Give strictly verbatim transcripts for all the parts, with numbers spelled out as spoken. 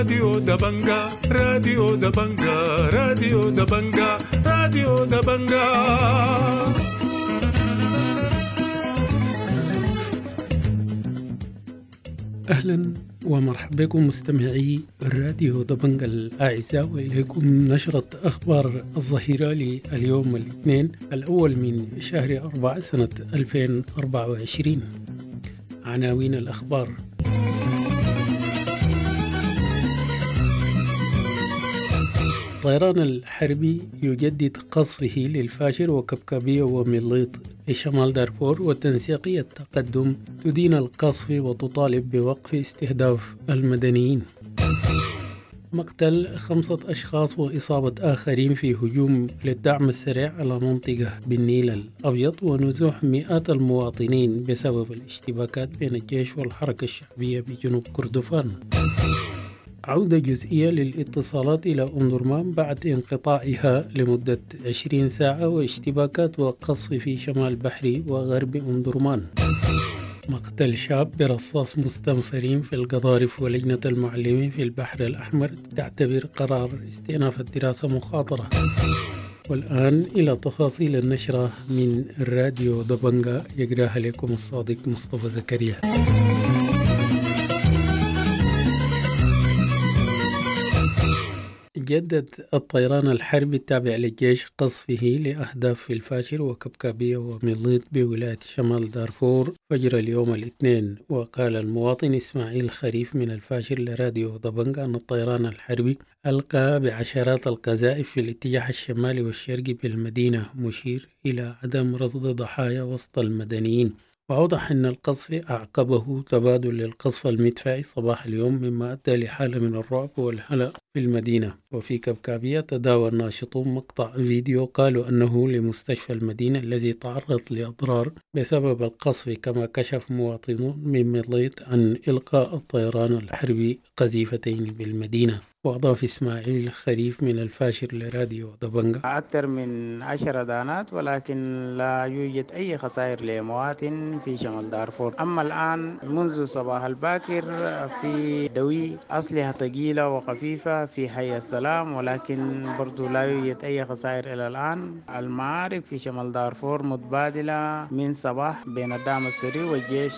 راديو دبنجا راديو دبنجا راديو دبنجا راديو دبنجا. أهلا ومرحبا بكم مستمعي الراديو دبنجا الأعزاء، وإليكم نشرة أخبار الظهيرة لليوم الاثنين الأول من شهر أربعة سنة ألفين وأربعة وعشرين. عناوين الأخبار: الطيران الحربي يجدد قصفه للفاشر وكبكبية ومليط في شمال دارفور، وتنسيقية تقدم تدين القصف وتطالب بوقف استهداف المدنيين. مقتل خمسة أشخاص وإصابة آخرين في هجوم للدعم السريع على منطقة بالنيل الأبيض، ونزوح مئات المواطنين بسبب الاشتباكات بين الجيش والحركة الشعبية بجنوب كردفان. عودة جزئية للاتصالات إلى أم درمان بعد انقطاعها لمدة عشرين ساعة، واشتباكات وقصف في شمال بحري وغرب أم درمان. مقتل شاب برصاص مستنفرين في القضارف، ولجنة المعلمين في البحر الأحمر تعتبر قرار استئناف الدراسة مخاطرة. والآن إلى تفاصيل النشرة من الراديو دبنجا، يقراها لكم الصادق مصطفى زكريا. جدد الطيران الحربي التابع للجيش قصفه لأهداف في الفاشر وكبكبية ومليط بولاية شمال دارفور فجر اليوم الاثنين. وقال المواطن إسماعيل خريف من الفاشر لراديو دبنجا أن الطيران الحربي ألقى بعشرات القذائف في الاتجاه الشمالي والشرقي بالمدينة، مشير إلى عدم رصد ضحايا وسط المدنيين. وأوضح أن القصف أعقبه تبادل للقصف المدفعي صباح اليوم، مما أدى لحالة من الرعب والهلع في المدينة. وفي كبكابية تداول ناشطون مقطع فيديو قالوا أنه لمستشفى المدينة الذي تعرض لأضرار بسبب القصف، كما كشف مواطنون من مليط عن إلقاء الطيران الحربي قذيفتين بالمدينة. وأضاف إسماعيل خريف من الفاشر لراديو دبنجا: أكثر من عشر دانات، ولكن لا يوجد أي خسائر لمواطن في شمال دارفور. أما الآن منذ صباح الباكر في دوي أسلحة ثقيلة وخفيفة في حي السلام، ولكن برضو لا يوجد أي خسائر إلى الآن. المعارك في شمال دارفور متبادلة من صباح بين الدعم السريع والجيش.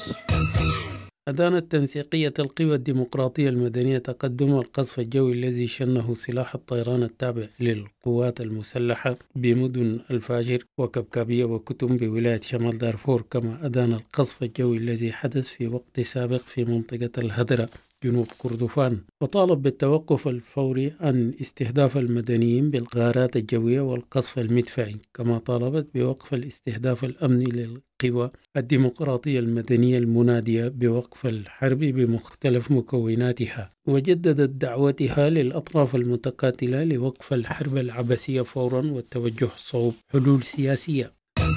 أدانت تنسيقية القوى الديمقراطية المدنية تقدم القصف الجوي الذي شنه سلاح الطيران التابع للقوات المسلحة بمدن الفاجر وكبكبية وكتم بولاية شمال دارفور، كما أدان القصف الجوي الذي حدث في وقت سابق في منطقة الهدرة جنوب كردفان، وطالب بالتوقف الفوري عن استهداف المدنيين بالغارات الجوية والقصف المدفعي، كما طالبت بوقف الاستهداف الأمني للقوى الديمقراطية المدنية المنادية بوقف الحرب بمختلف مكوناتها، وجددت دعوتها للأطراف المتقاتلة لوقف الحرب العبثية فورا والتوجه صوب حلول سياسية.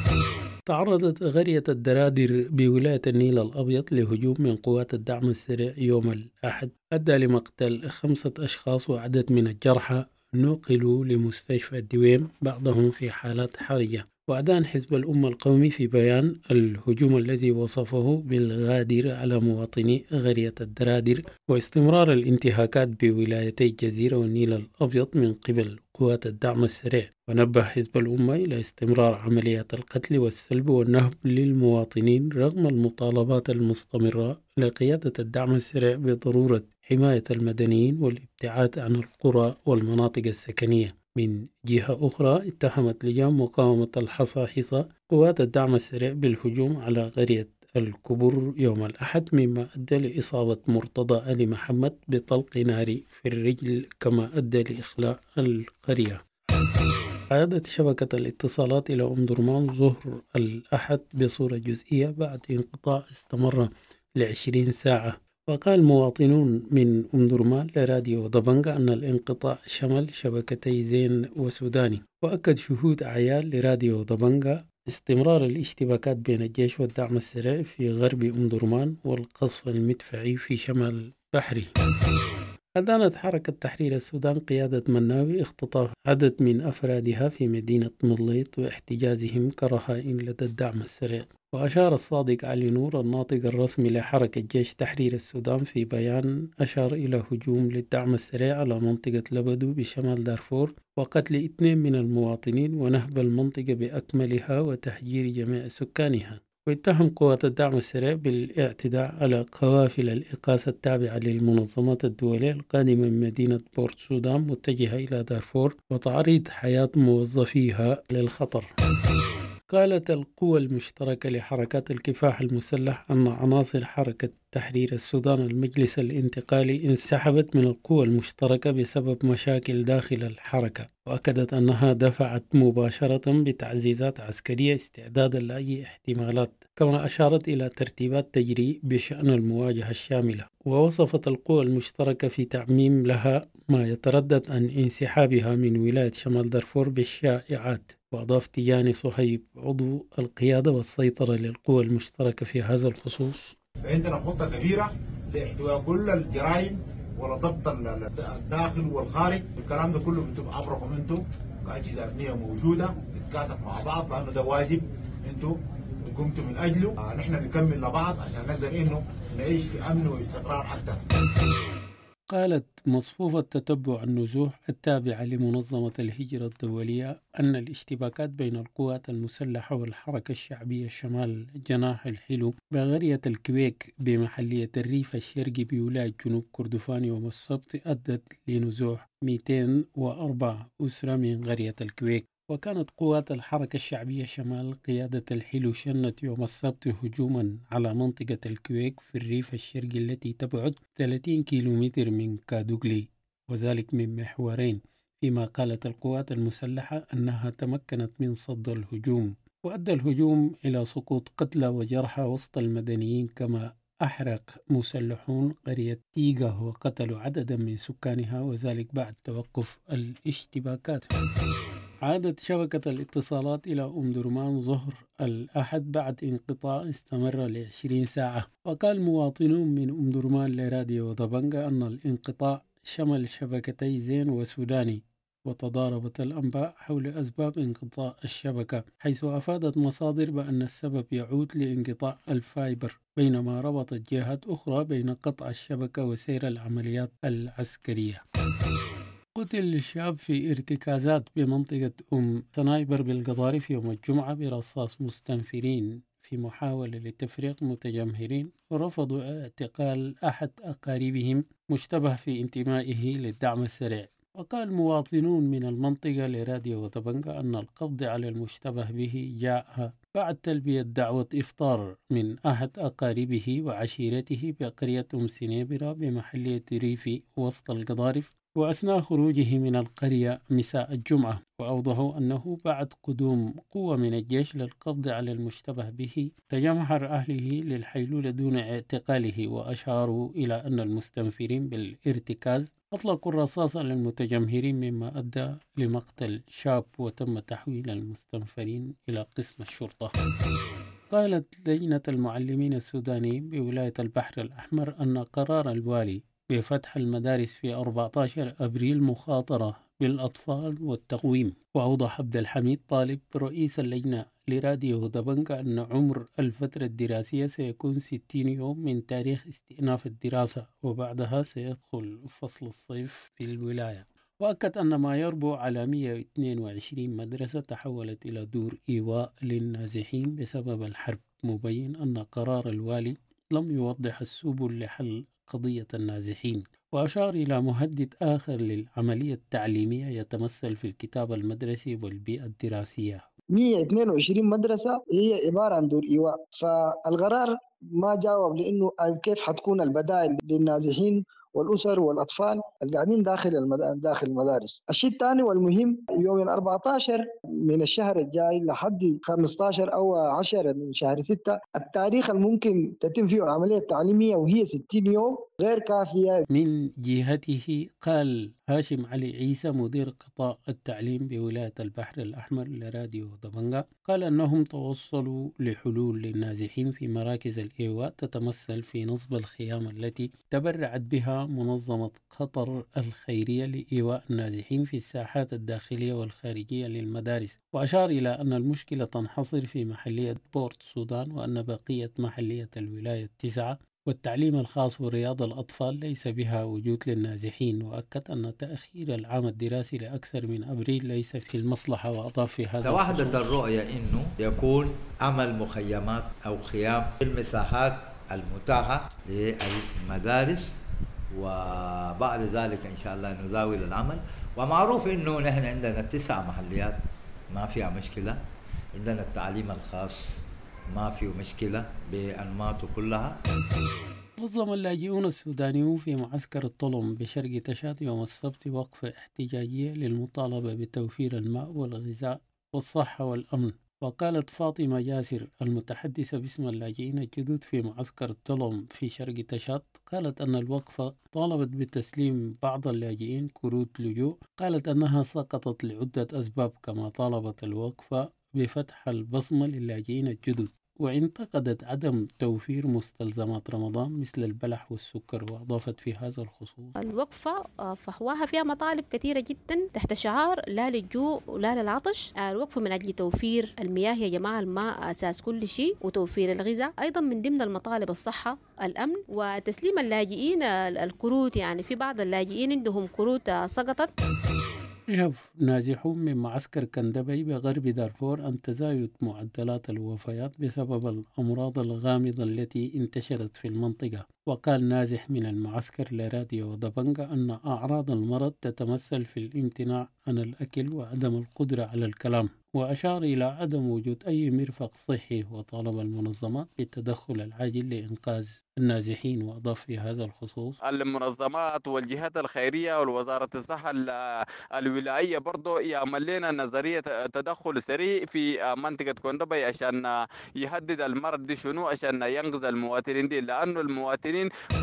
تعرضت قرية الدرادر بولاية النيل الأبيض لهجوم من قوات الدعم السريع يوم الأحد، أدى لمقتل خمسة أشخاص وعدد من الجرحى نقلوا لمستشفى الدويم، بعضهم في حالات حرجة. وأدان حزب الأمة القومي في بيان الهجوم الذي وصفه بالغادر على مواطني قرية الدرادر واستمرار الانتهاكات بولايتي الجزيرة والنيل الأبيض من قبل قوات الدعم السريع. ونبه حزب الأمة إلى استمرار عمليات القتل والسلب والنهب للمواطنين رغم المطالبات المستمرة لقيادة الدعم السريع بضرورة حماية المدنيين والابتعاد عن القرى والمناطق السكنية. من جهة أخرى، اتهمت لجان مقاومة الحصاحصة قوات الدعم السريع بالهجوم على قرية الكبر يوم الأحد، مما أدى لإصابة مرتضى آل محمد بطلق ناري في الرجل، كما أدى لإخلاء القرية. عادت شبكة الاتصالات إلى أم درمان ظهر الأحد بصورة جزئية بعد انقطاع استمر لعشرين ساعة. وقال مواطنون من أم درمان لراديو دبنجا أن الانقطاع شمل شبكتي زين وسوداني. وأكد شهود أعيان لراديو دبنجا استمرار الاشتباكات بين الجيش والدعم السريع في غرب أم درمان والقصف المدفعي في شمال بحري. أدانت حركة تحرير السودان قيادة مناوي اختطاف عدد من أفرادها في مدينة مضليط واحتجازهم كرهائن لدى الدعم السريع. وأشار الصادق علي نور الناطق الرسمي لحركة جيش تحرير السودان في بيان أشار إلى هجوم للدعم السريع على منطقة لبدو بشمال دارفور وقتل اثنين من المواطنين ونهب المنطقة بأكملها وتهجير جميع سكانها. واتهم قوات الدعم السريع بالاعتداء على قوافل الإقاصة التابعة للمنظمات الدولية القادمة من مدينة بورت سودان متجهة إلى دارفور وتعريض حياة موظفيها للخطر. قالت القوى المشتركة لحركات الكفاح المسلح أن عناصر حركة تحرير السودان المجلس الانتقالي انسحبت من القوى المشتركة بسبب مشاكل داخل الحركة، وأكدت أنها دفعت مباشرة بتعزيزات عسكرية استعدادا لأي احتمالات، كما أشارت إلى ترتيبات تجري بشأن المواجهة الشاملة. ووصفت القوى المشتركة في تعميم لها ما يتردد عن انسحابها من ولاية شمال دارفور بالشائعات. وأضاف تيجاني صهيب عضو القيادة والسيطرة للقوى المشتركة في هذا الخصوص: عندنا خطة كبيرة لاحتواء كل الجرائم ولا ضبط الداخل والخارج. الكلام ده كله بتبقى عبركم انتم كأجهزة أمنية موجودة نتكاتف مع بعض، لأنه ده واجب انتم قمتوا من أجله. آه نحن نكمل لبعض عشان نقدر إنه نعيش في أمن واستقرار أكثر. قالت مصفوفة تتبع النزوح التابعة لمنظمة الهجرة الدولية أن الاشتباكات بين القوات المسلحة والحركة الشعبية شمال جناح الحلو بغرية الكويك بمحلية الريف الشرقي بولاية جنوب كردفان يوم السبت أدت لنزوح مئتين وأربعة أسرة من قرية الكويك. وكانت قوات الحركة الشعبية شمال قيادة الحلو شنت يوم السبت هجوما على منطقة الكويك في الريف الشرقي التي تبعد ثلاثين كيلومتر من كادوغلي، وذلك من محورين، فيما قالت القوات المسلحة أنها تمكنت من صد الهجوم. وأدى الهجوم إلى سقوط قتلى وجرحى وسط المدنيين، كما أحرق مسلحون قرية تيغا وقتلوا عددا من سكانها، وذلك بعد توقف الاشتباكات. عادت شبكة الاتصالات إلى أم درمان ظهر الأحد بعد انقطاع استمر لعشرين ساعة. وقال مواطنون من أم درمان لراديو دبنجة أن الانقطاع شمل شبكتي زين وسوداني، وتضاربت الأنباء حول أسباب انقطاع الشبكة، حيث أفادت مصادر بأن السبب يعود لانقطاع الفايبر، بينما ربطت جهات أخرى بين قطع الشبكة وسير العمليات العسكرية. قتل شاب في ارتكازات بمنطقة أم سنايبر بالقضارف يوم الجمعة برصاص مستنفرين في محاولة لتفريق متجمهرين، ورفضوا اعتقال أحد أقاربهم مشتبه في انتمائه للدعم السريع. وقال مواطنون من المنطقة لراديو دبنجة أن القبض على المشتبه به جاء بعد تلبية دعوة إفطار من أحد أقاربه وعشيرته بقرية أم سنيبرة بمحلية ريفي وسط القضارف، وأثناء خروجه من القرية مساء الجمعة. وأوضحوا أنه بعد قدوم قوة من الجيش للقبض على المشتبه به تجمهر أهله للحيلولة دون اعتقاله، وأشاروا إلى أن المستنفرين بالارتكاز أطلقوا الرصاص على المتجمهرين، مما أدى لمقتل شاب وتم تحويل المستنفرين إلى قسم الشرطة. قالت لجنة المعلمين السودانيين بولاية البحر الأحمر أن قرار الوالي بفتح المدارس في أربعة عشر أبريل مخاطرة بالأطفال والتقويم. وأوضح عبد الحميد طالب رئيس اللجنة لراديو دبنجة أن عمر الفترة الدراسية سيكون ستين يوم من تاريخ استئناف الدراسة، وبعدها سيدخل فصل الصيف في الولاية. وأكد أن ما يربو على مئة واثنين وعشرين مدرسة تحولت إلى دور إيواء للنازحين بسبب الحرب، مبين أن قرار الوالي لم يوضح السبل لحل قضية النازحين. وأشار إلى مهدد آخر للعملية التعليمية يتمثل في الكتاب المدرسي والبيئة الدراسية. مئة واثنين وعشرين مدرسة هي عبارة عن دور إيواء، فالقرار ما جاوب لأنه كيف حتكون البدائل للنازحين والأسر والأطفال اللي قاعدين داخل المدارس داخل المدارس. الشيء الثاني والمهم، يوم الأربعة عشر من الشهر الجاي لحد خمسة عشر أو عشرة من شهر ستة التاريخ الممكن تتم فيه العملية التعليمية، وهي ستين يوم غير كافية. من جهته قال هاشم علي عيسى مدير قطاع التعليم بولاية البحر الأحمر لراديو دبنجة قال أنهم توصلوا لحلول للنازحين في مراكز الإيواء تتمثل في نصب الخيام التي تبرعت بها منظمة قطر الخيرية لإيواء النازحين في الساحات الداخلية والخارجية للمدارس، وأشار إلى أن المشكلة تنحصر في محلية بورت السودان وأن بقية محلية الولاية التسعة والتعليم الخاص ورياض الأطفال ليس بها وجود للنازحين، وأكد أن تأخير العام الدراسي لأكثر من أبريل ليس في المصلحة، وأضاف في هذا توحدت الرؤية أنه يكون عمل مخيمات أو خيام في المساحات المتاحة للمدارس، وبعد ذلك إن شاء الله نزاول العمل. ومعروف أنه نحن عندنا تسع محليات ما فيها مشكلة، عندنا التعليم الخاص ما فيه مشكلة بأنماطه كلها. نظم اللاجئون السودانيون في معسكر الطلم بشرق تشاد يوم السبت وقفة احتجاجية للمطالبة بتوفير الماء والغذاء والصحة والأمن. وقالت فاطمة جاسر المتحدثة باسم اللاجئين الجدد في معسكر الطلم في شرق تشاد، قالت أن الوقفة طالبت بتسليم بعض اللاجئين كروت لجوء، قالت أنها سقطت لعدة أسباب، كما طالبت الوقفة بفتح البصمة للاجئين الجدد، وانتقدت عدم توفير مستلزمات رمضان مثل البلح والسكر. وأضافت في هذا الخصوص: الوقفة فحواها فيها مطالب كثيرة جدا تحت شعار لا للجوع ولا للعطش. الوقفة من أجل توفير المياه يا جماعة، الماء أساس كل شيء، وتوفير الغذاء أيضا من ضمن المطالب، الصحة، الأمن، وتسليم اللاجئين الكروت. يعني في بعض اللاجئين عندهم كروت سقطت. كشف نازحون من معسكر كندبي بغرب دارفور عن تزايد معدلات الوفيات بسبب الأمراض الغامضة التي انتشرت في المنطقة. وقال نازح من المعسكر لراديو دبنجة أن أعراض المرض تتمثل في الامتناع عن الأكل وعدم القدرة على الكلام، وأشار إلى عدم وجود أي مرفق صحي، وطالب المنظمات بالتدخل العاجل لإنقاذ النازحين. وأضاف في هذا الخصوص: المنظمات والجهات الخيرية والوزارة الصحة الولائية برضو يعمل لنا نظرية تدخل سريع في منطقة كندبي عشان يهدد المرض دي شنو، عشان ينقذ المواطنين دي، لأنه المواطنين.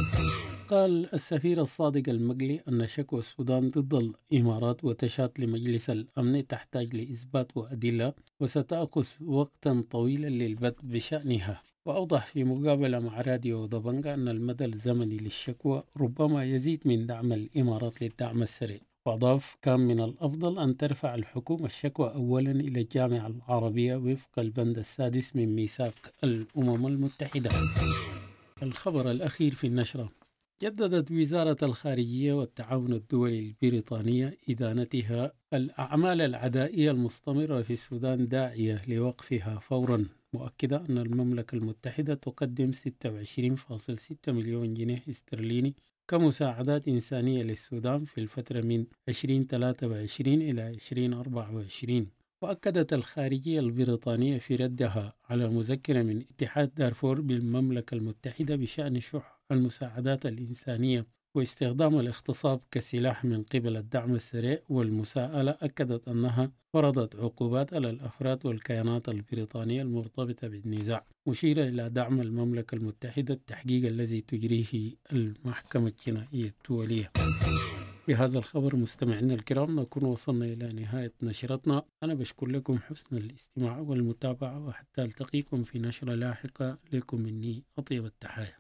قال السفير الصادق المقلي أن شكوى السودان ضد الإمارات وتشات لمجلس الأمن تحتاج لإثبات وأدلة، وستأخذ وقتا طويلا للبدء بشأنها. وأوضح في مقابلة مع راديو دبنجة أن المدى الزمني للشكوى ربما يزيد من دعم الإمارات للدعم السريع. وأضاف: كان من الأفضل أن ترفع الحكومة الشكوى أولا إلى الجامعة العربية وفق البند السادس من ميثاق الأمم المتحدة. الخبر الأخير في النشرة: جددت وزارة الخارجية والتعاون الدولي البريطانية إدانتها الأعمال العدائية المستمرة في السودان، داعية لوقفها فورا، مؤكدة أن المملكة المتحدة تقدم ستة وعشرين فاصلة ستة مليون جنيه استرليني كمساعدات إنسانية للسودان في الفترة من ألفين وثلاثة وعشرين إلى ألفين وأربعة وعشرين. وأكدت الخارجية البريطانية في ردها على مذكرة من اتحاد دارفور بالمملكة المتحدة بشأن شح المساعدات الإنسانية واستخدام الاغتصاب كسلاح من قبل الدعم السريع والمساءلة، أكدت أنها فرضت عقوبات على الأفراد والكيانات البريطانية المرتبطة بالنزاع، مشيرة إلى دعم المملكة المتحدة التحقيق الذي تجريه المحكمة الجنائية الدولية. بهذا الخبر مستمعينا الكرام نكون وصلنا إلى نهاية نشرتنا. أنا بشكر لكم حسن الاستماع والمتابعة، وحتى ألتقيكم في نشرة لاحقة، لكم مني أطيب التحايا.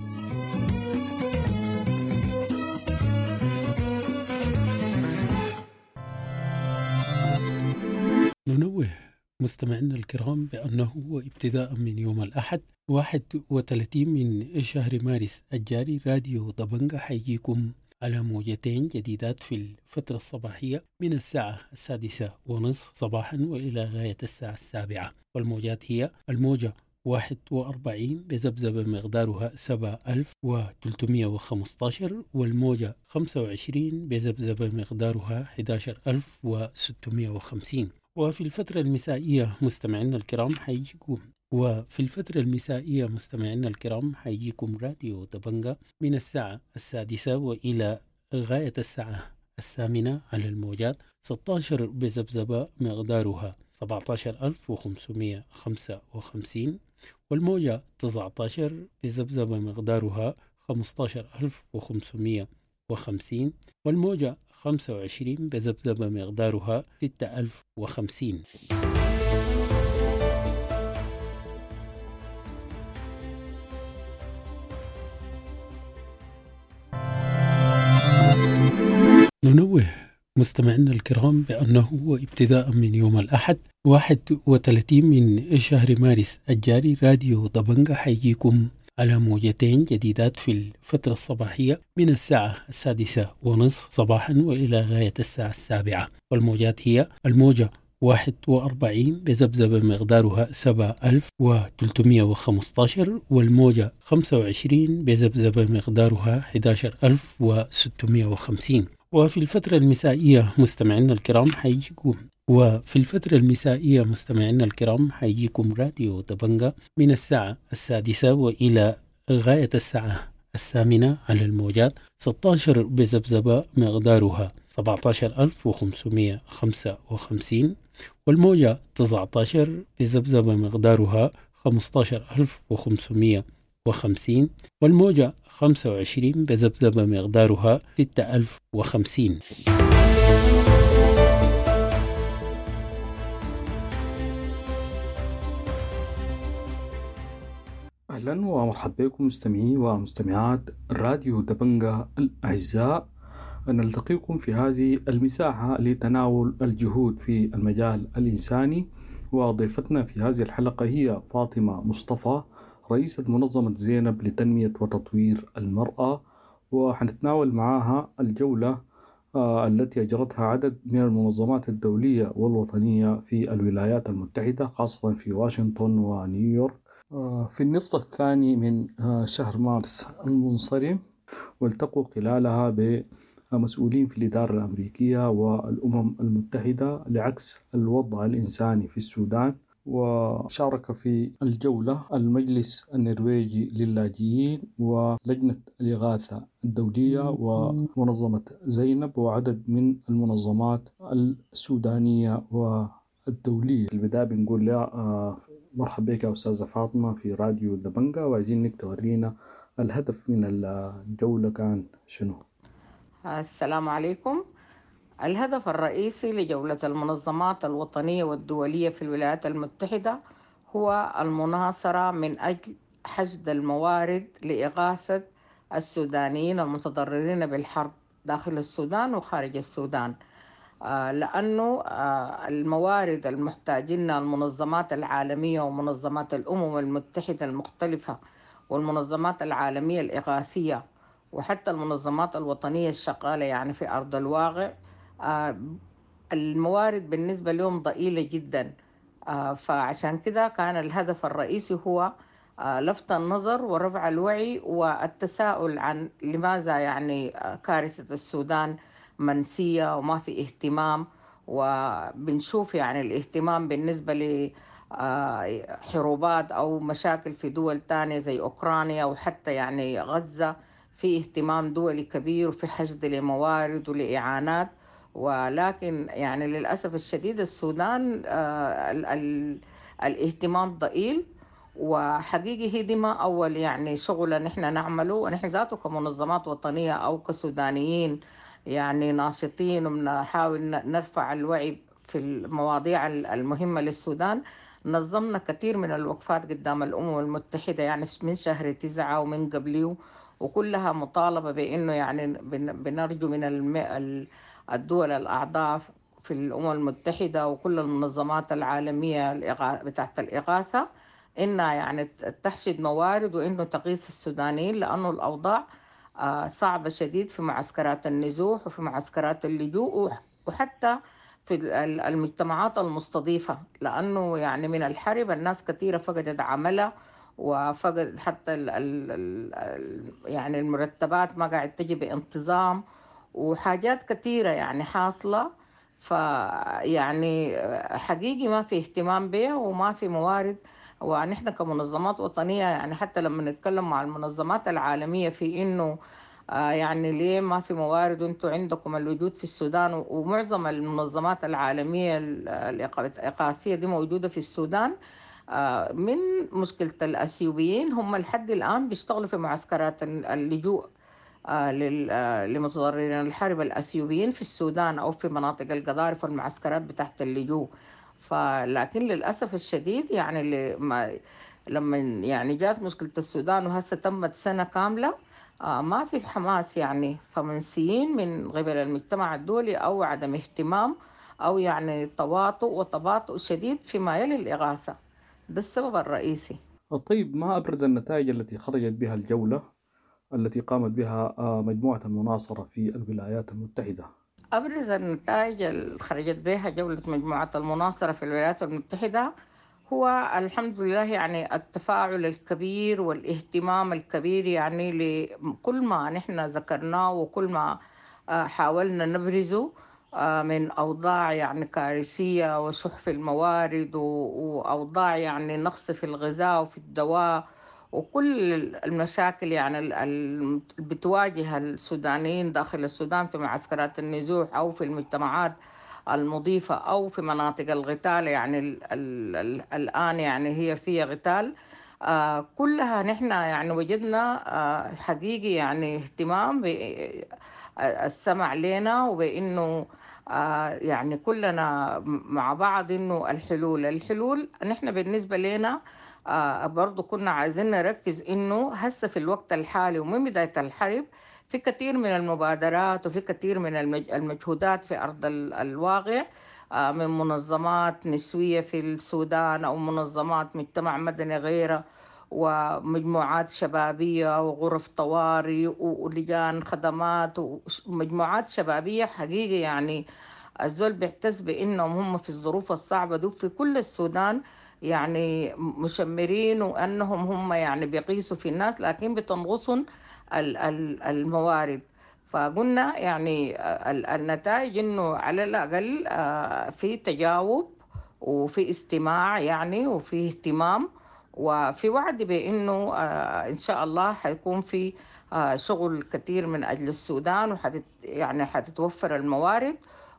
ننوه مستمعينا الكرام بأنه ابتداء من يوم الأحد واحد وثلاثين من شهر مارس الجاري راديو دبنجة حيجيكم على موجتين جديدات في الفترة الصباحية من الساعة السادسة ونصف صباحا وإلى غاية الساعة السابعة. والموجات هي الموجة واحد وأربعين بذبذبة مقدارها سبعة آلاف وثلاثمائة وخمسة عشر، والموجة خمسة وعشرين بذبذبة مقدارها أحد عشر ألف وستمائة وخمسين. وفي الفترة المسائية مستمعينا الكرام حيجيكم وفي الفترة المسائية مستمعينا الكرام حيجيكم راديو دبنجة من الساعة السادسة وإلى غاية الساعة الثامنة على الموجات ستة عشر بذبذبة مقدارها سبعة عشر ألف وخمسمائة وخمسة وخمسين، والموجة تسعة عشر بذبذبة مقدارها خمسة عشر ألف وخمسمائة وخمسين، والموجة خمسة وعشرين بذبذبة مقدارها ستة ألف وخمسين. ننوه مستمعينا الكرام بأنه ابتداء من يوم الأحد واحد وثلاثين من شهر مارس الجاري راديو دبنجة حيجيكم على موجتين جديدات في الفترة الصباحية من الساعة السادسة ونصف صباحا وإلى غاية الساعة السابعة، والموجات هي الموجة واحد وأربعين بذبذبة مقدارها سبعة ألف وثلاثمائة وخمسة عشر، والموجة خمسة وعشرين بذبذبة مقدارها أحد عشر ألف وستمائة وخمسين. وفي الفترة المسائية مستمعينا الكرام حيجيكم وفي الفترة المسائية مستمعينا الكرام حيجيكم راديو دبنجة من الساعة السادسة وإلى غاية الساعة الثامنة على الموجات ستة عشر بذبذبة مقدارها سبعة عشر ألف وخمسمائة وخمسة وخمسين، والموجة تسعة عشر بذبذبة مقدارها خمسة عشر ألف وخمسمائة وخمسين، والموجة خمسة وعشرين بذبذبة مقدارها ستة ألف وخمسين. أهلا ومرحبا بكم مستمعي ومستمعات راديو دبنجة الأعزاء. نلتقيكم في هذه المساحة لتناول الجهود في المجال الإنساني، وضيفتنا في هذه الحلقة هي فاطمة مصطفى رئيسة منظمة زينب لتنمية وتطوير المرأة، وحنتناول معها الجولة آه التي أجرتها عدد من المنظمات الدولية والوطنية في الولايات المتحدة خاصة في واشنطن ونيويورك آه في النصف الثاني من آه شهر مارس المنصرم، والتقوا خلالها بمسؤولين في الإدارة الأمريكية والأمم المتحدة لعكس الوضع الإنساني في السودان. وشارك في الجولة المجلس النرويجي للاجئين ولجنة الإغاثة الدولية ومنظمة زينب وعدد من المنظمات السودانية والدولية. في البداية بنقول لها مرحبا بك يا أستاذة فاطمة في راديو دبنجة، وعايزينك تورينا الهدف من الجولة كان شنو؟ السلام عليكم. الهدف الرئيسي لجولة المنظمات الوطنية والدولية في الولايات المتحدة هو المناصرة من أجل حشد الموارد لإغاثة السودانيين المتضررين بالحرب داخل السودان وخارج السودان، آه لأنه آه الموارد المحتاجين المنظمات العالمية ومنظمات الأمم المتحدة المختلفة والمنظمات العالمية الإغاثية وحتى المنظمات الوطنية الشغالة يعني في أرض الواقع، آه الموارد بالنسبة لهم ضئيلة جدا. آه فعشان كده كان الهدف الرئيسي هو آه لفت النظر ورفع الوعي والتساؤل عن لماذا يعني آه كارثة السودان منسية وما في اهتمام، وبنشوف يعني الاهتمام بالنسبة لحروبات أو مشاكل في دول تانية زي أوكرانيا وحتى يعني غزة في اهتمام دولي كبير وفي حشد لموارد ولإعانات، ولكن يعني للأسف الشديد السودان آه ال ال الاهتمام ضئيل. وحقيقي هي دي ما أول يعني شغل نحن نعمله، ونحن ذاته كمنظمات وطنية أو كسودانيين يعني ناشطين وبنحاول نرفع الوعي في المواضيع المهمة للسودان. نظمنا كثير من الوقفات قدام الأمم المتحدة يعني من شهر تسعة ومن قبله، وكلها مطالبة بأنه يعني بنرجو من الدول الأعضاء في الأمم المتحدة وكل المنظمات العالمية بتاعت الإغاثة إنها يعني تحشد موارد وإنه تغيث السودانيين، لأنه الأوضاع صعبة شديد في معسكرات النزوح وفي معسكرات اللجوء وحتى في المجتمعات المستضيفة، لأنه يعني من الحرب الناس كثيرة فقدت عملها وفقد حتى ال ال يعني المرتبات ما قاعد تجي بانتظام وحاجات كثيرة يعني حاصلة. فيعني حقيقي ما في اهتمام بها وما في موارد. ونحن كمنظمات وطنية يعني حتى لما نتكلم مع المنظمات العالمية في إنه آه يعني ليه ما في موارد وانتوا عندكم الوجود في السودان، ومعظم المنظمات العالمية الإغاثية دي موجودة في السودان، آه من مشكلة الأثيوبيين هم لحد الآن بيشتغلوا في معسكرات اللجوء آه، لل- آه، لمتضررين الحرب الأثيوبيين في السودان أو في مناطق القضارف والمعسكرات بتاعت اللجوء. فلكن للأسف الشديد يعني اللي ما لما يعني جات مشكلة السودان وهسه تمت سنة كاملة، آه، ما في حماس يعني، فمنسيين من قبل المجتمع الدولي أو عدم اهتمام أو يعني تواطؤ وتباطؤ شديد فيما يلي الإغاثة. ده السبب الرئيسي. طيب، ما أبرز النتائج التي خرجت بها الجولة التي قامت بها آه، مجموعة المناصرة في الولايات المتحدة؟ أبرز النتائج اللي خرجت بها جولة مجموعة المناصرة في الولايات المتحدة هو الحمد لله يعني التفاعل الكبير والاهتمام الكبير يعني لكل ما نحن ذكرناه وكل ما آه، حاولنا نبرزه آه، من أوضاع يعني كارثية وشح في الموارد و- وأوضاع يعني نقص في الغذاء وفي الدواء وكل المشاكل يعني ال- ال- اللي بتواجه السودانيين داخل السودان في معسكرات النزوح أو في المجتمعات المضيفة أو في مناطق القتال يعني ال ال ال الآن يعني هي فيها قتال. آه كلها نحن يعني وجدنا آه حقيقي يعني اهتمام بالسمع لنا وبأنه آه يعني كلنا مع بعض إنه الحلول الحلول نحن بالنسبة لنا آه برضو كنا عايزين نركز إنه هسه في الوقت الحالي ومن بداية الحرب في كثير من المبادرات وفي كثير من المج- المجهودات في أرض ال- الواقع آه، من منظمات نسوية في السودان أو منظمات مجتمع مدني غيرها ومجموعات شبابية وغرف طوارئ و- ولجان خدمات ومجموعات شبابية حقيقي يعني الزول بيحتس بأنهم هم في الظروف الصعبة دي في كل السودان يعني مشمرين وأنهم هم يعني بيقيسوا في الناس لكن بتنقصهم ال- ال- الموارد. فقلنا يعني ال- النتائج انه على الاقل آه، في تجاوب وفي استماع يعني وفي اهتمام وفي وعد بانه آه، ان شاء الله حيكون في آه، شغل كثير من اجل السودان وحتت يعني حتتوفر الموارد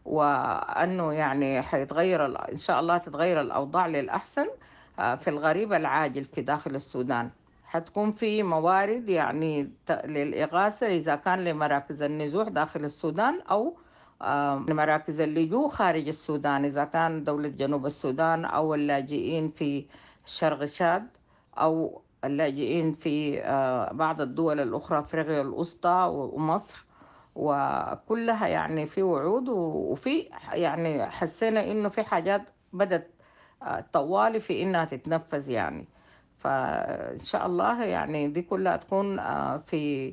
وانه يعني حيتغير ال- ان شاء الله تتغير الاوضاع للاحسن آه، في القريب العاجل في داخل السودان. حتكون في موارد يعني ت- للإغاثة إذا كان لمراكز النزوح داخل السودان أو آه، لمراكز اللجوء خارج السودان إذا كان دولة جنوب السودان أو اللاجئين في شرق شاد أو اللاجئين في آه، بعض الدول الأخرى أفريقيا الوسطى ومصر. وكلها يعني في وعود و- وفي يعني حسينا إنه في حاجات بدت آه، طوالي في إنها تتنفذ يعني. فإن شاء الله يعني دي كلها تكون آه، في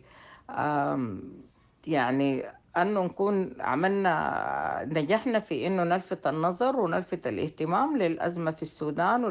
آم، يعني أنه نكون عملنا نجحنا في أنه نلفت النظر ونلفت الاهتمام للأزمة في السودان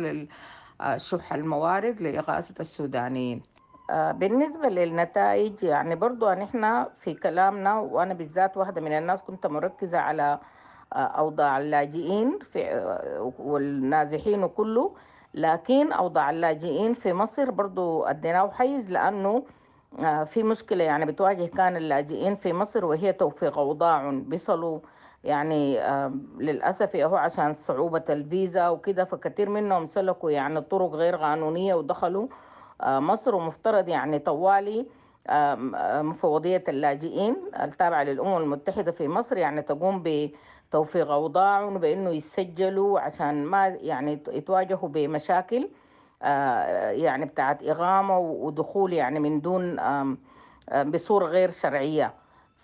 وللشح الموارد لإغاثة السودانيين. آه، بالنسبة للنتائج يعني برضو نحن في كلامنا وأنا بالذات واحدة من الناس كنت مركزة على آه، أوضاع اللاجئين في آه، والنازحين وكله. لكن أوضاع اللاجئين في مصر برضو أديناه حيز لأنه آه، في مشكلة يعني بتواجه كان اللاجئين في مصر وهي توفيق أوضاع بيصلوا يعني آه، للأسف هو عشان صعوبة الفيزا وكده فكتير منهم سلكوا يعني طرق غير قانونية ودخلوا آه، مصر. ومفترض يعني طوالي آم، آه، مفوضية اللاجئين التابعة للأمم المتحدة في مصر يعني تقوم بتوفيق أوضاعهم بأنه يسجلوا عشان ما يعني يتواجهوا بمشاكل آه، يعني بتاعت إغامة ودخول يعني من دون آم، آم، بصورة غير شرعية.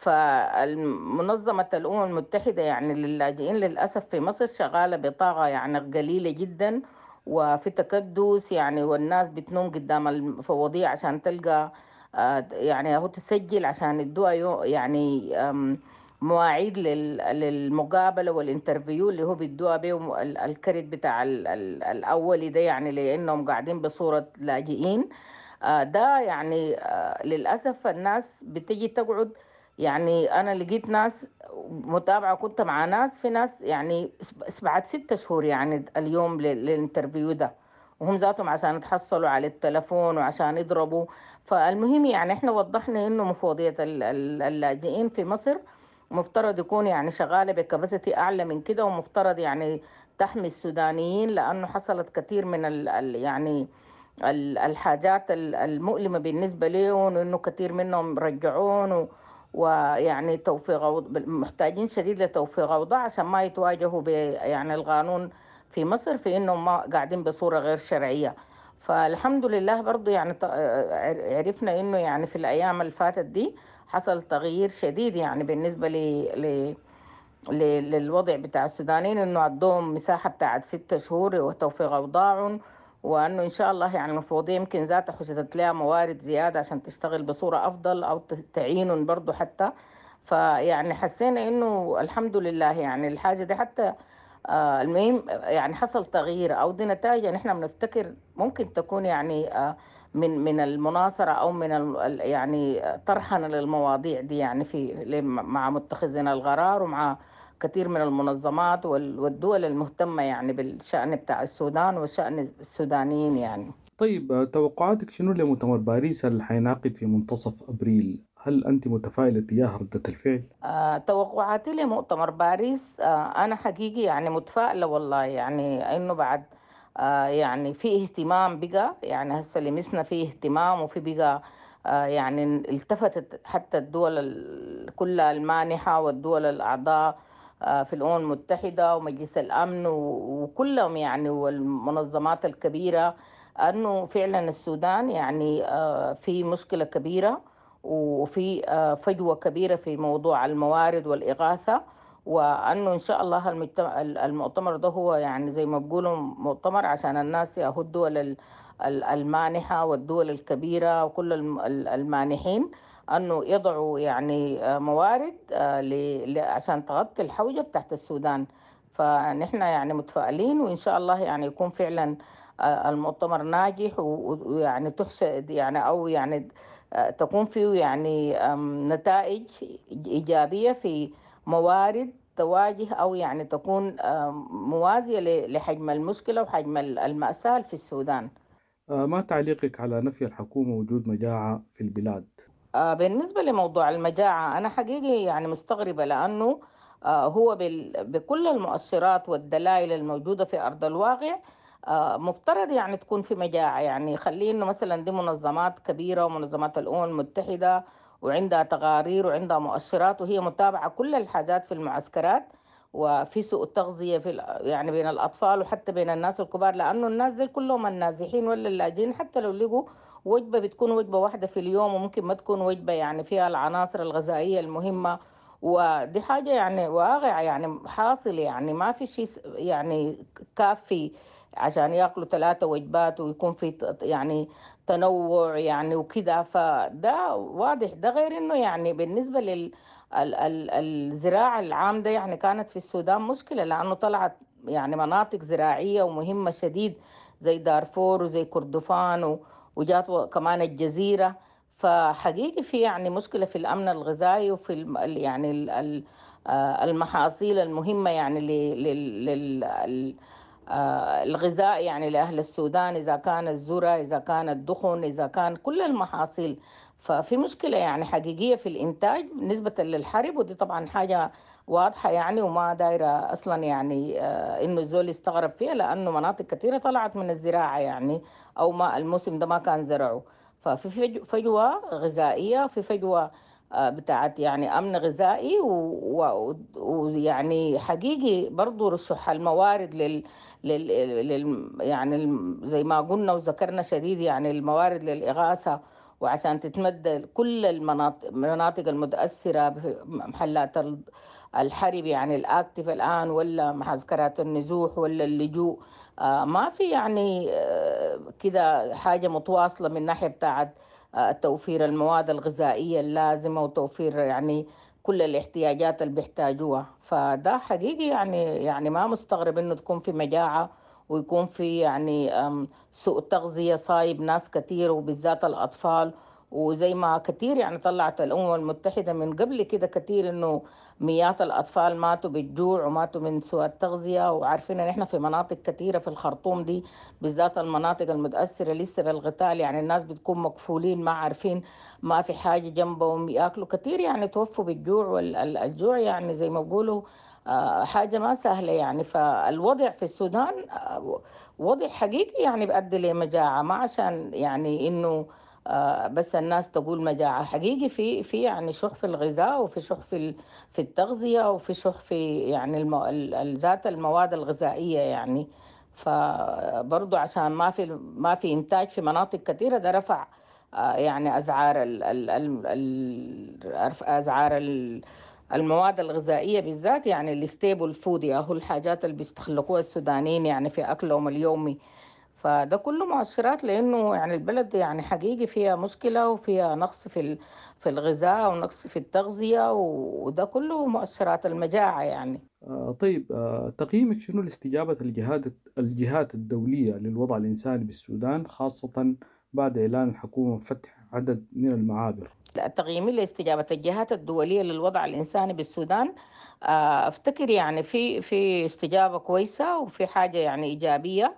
فمنظمة الأمم المتحدة يعني للاجئين للأسف في مصر شغالة بطاقة يعني قليلة جدا وفي تكدس يعني والناس بتنوم قدام المفوضية عشان تلقى آه، يعني هو تسجل عشان يدوها يو- يعني آم، مواعيد لل- للمقابلة والانترفيو اللي هو بيدوها بيهم ال- الكريت بتاع ال- ال- الأولي ده يعني لأنهم قاعدين بصورة لاجئين. آه، ده يعني آه، للأسف الناس بتجي تقعد يعني أنا لقيت ناس متابعة كنت مع ناس في ناس يعني س- بعد ستة شهور يعني اليوم لل- للانترفيو ده وهم ذاتهم عشان يتحصلوا على التلفون وعشان يضربوا. فالمهم يعني احنا وضحنا انه مفوضية ال- ال- اللاجئين في مصر مفترض يكون يعني شغالة بكباسيتي أعلى من كده ومفترض يعني تحمي السودانيين لأنه حصلت كثير من ال ال يعني الحاجات المؤلمة بالنسبة لهم، وإنه كثير منهم رجعون، ويعني توفيق محتاجين شديد لتوفيق أوضاع عشان ما يتواجهوا ب يعني القانون في مصر في إنهم ما قاعدين بصورة غير شرعية. فالحمد لله برضو يعني عرفنا إنه يعني في الأيام اللي فاتت دي حصل تغيير شديد يعني بالنسبة ل للوضع بتاع السودانيين، إنه عندهم مساحة بتاعت ستة شهور وتوفيق أوضاعهم، وأنه إن شاء الله يعني المفروض يمكن ذاتها حشدت لها موارد زيادة عشان تشتغل بصورة أفضل أو تعينهم برضو حتى. فيعني حسينا إنه الحمد لله يعني الحاجة دي حتى آه المهم يعني حصل تغيير أو دي نتائج يعني إحنا بنفتكر ممكن تكون يعني آه من من المناصرة أو من يعني طرحنا للمواضيع دي يعني في مع متخذين القرار ومع كثير من المنظمات والدول المهتمة يعني بالشأن بتاع السودان وشأن السودانيين يعني. طيب توقعاتك شنو لمؤتمر باريس اللي حينعقد في منتصف أبريل؟ هل أنت متفائلة تجاه ردة الفعل؟ آه توقعاتي لمؤتمر باريس آه أنا حقيقي يعني متفائلة والله، يعني إنه بعد آه يعني في اهتمام بقى، يعني هسه لمسنا فيه اهتمام وفي بقى آه يعني التفتت حتى الدول كلها المانحة والدول الأعضاء آه في الأمم المتحدة ومجلس الأمن وكلهم يعني والمنظمات الكبيرة أنه فعلا السودان يعني آه في مشكلة كبيرة وفي فجوة كبيرة في موضوع الموارد والإغاثة، وأنه إن شاء الله المؤتمر ده هو يعني زي ما بقولوا مؤتمر عشان الناس يهدوا الدول المانحة والدول الكبيرة وكل المانحين أنه يضعوا يعني موارد عشان تغطي الحوجة بتاعت السودان. فنحن يعني متفائلين وإن شاء الله يعني يكون فعلا المؤتمر ناجح ويعني تحشد يعني أو يعني تكون فيه يعني نتائج إيجابية في موارد تواجه أو يعني تكون موازية لحجم المشكلة وحجم المأساة في السودان. ما تعليقك على نفي الحكومة وجود مجاعة في البلاد؟ بالنسبة لموضوع المجاعة أنا حقيقي يعني مستغربة، لأنه هو بكل المؤشرات والدلائل الموجودة في أرض الواقع مفترض يعني تكون في مجاعة. يعني خلينا مثلا دي منظمات كبيرة ومنظمات الأمم المتحدة وعندها تقارير وعندها مؤشرات وهي متابعة كل الحاجات في المعسكرات، وفي سوء تغذية في يعني بين الأطفال وحتى بين الناس الكبار، لأنه الناس دي كلهم النازحين ولا اللاجئين حتى لو لقوا وجبة بتكون وجبة واحدة في اليوم وممكن ما تكون وجبة يعني فيها العناصر الغذائية المهمة، ودي حاجة يعني واقع يعني حاصل، يعني ما في شيء يعني كافي عشان ياكلوا ثلاثة وجبات ويكون في يعني تنوع يعني وكده. فده واضح. ده غير انه يعني بالنسبة لل الزراعة العام ده يعني كانت في السودان مشكلة، لأنه طلعت يعني مناطق زراعية ومهمة شديد زي دارفور وزي كردفان وجات كمان الجزيرة. فحقيقي في يعني مشكلة في الأمن الغذائي وفي يعني المحاصيل المهمة يعني لل الغذاء يعني لأهل السودان، إذا كان الذرة إذا كان الدخن إذا كان كل المحاصيل. ففي مشكلة يعني حقيقية في الإنتاج بالنسبة للحرب، ودي طبعا حاجة واضحة يعني وما دايرة أصلا يعني إنه الزول يستغرب فيها، لأنه مناطق كثيرة طلعت من الزراعة يعني أو ما الموسم ده ما كان زرعوا. ففي فجوة غذائية، في فجوة بتاعت يعني أمن غذائي، ويعني حقيقي برضو رشح الموارد لل, لل... لل... يعني زي ما قلنا وذكرنا شديد يعني الموارد للإغاثة وعشان تتمد كل المناطق المناطق المتأثرة بمحلات الحرب يعني الأكتف الآن ولا معسكرات النزوح ولا اللجوء. آه ما في يعني آه كده حاجة متواصلة من ناحية بتاعت توفير المواد الغذائية اللازمة وتوفير يعني كل الاحتياجات اللي بيحتاجوها. فده حقيقي يعني يعني ما مستغرب انه تكون في مجاعة ويكون في يعني سوء تغذية صايب ناس كتير وبالذات الأطفال. وزي ما كتير يعني طلعت الأمم المتحدة من قبل كده كتير انه مئات الأطفال ماتوا بالجوع وماتوا من سوء التغذية، وعارفين ان احنا في مناطق كتيرة في الخرطوم دي بالذات المناطق المتأثرة لسه بالقتال يعني الناس بتكون مكفولين ما عارفين ما في حاجة جنبهم ياكلوا، كتير يعني توفوا بالجوع. والجوع يعني زي ما بقولوا حاجة ما سهلة يعني. فالوضع في السودان وضع حقيقي يعني بيؤدي لمجاعة، ما عشان يعني إنه بس الناس تقول مجاعة. حقيقي في في يعني شح في الغذاء، وفي شح في في التغذية، وفي شح في يعني المو... ذات المواد الغذائية يعني. فبرضو عشان ما في ما في إنتاج في مناطق كثيرة، ده رفع يعني أسعار ال ال ال أسعار ال المواد الغذائية بالذات، يعني الستيبل فود، هو الحاجات اللي بيستخلقوها السودانيين يعني في أكلهم اليومي. فده كله مؤشرات لأنه يعني البلد يعني حقيقي فيها مشكلة، وفيها نقص في في الغذاء ونقص في التغذية، وده كله مؤشرات المجاعة يعني. آه طيب، آه تقييمك شنو لاستجابة الجهات الجهات الدولية للوضع الإنساني بالسودان، خاصة بعد إعلان الحكومة فتح عدد من المعابر؟ تقييمي لاستجابة الجهات الدولية للوضع الإنساني بالسودان، أفتكر يعني في في استجابة كويسة، وفي حاجة يعني إيجابية.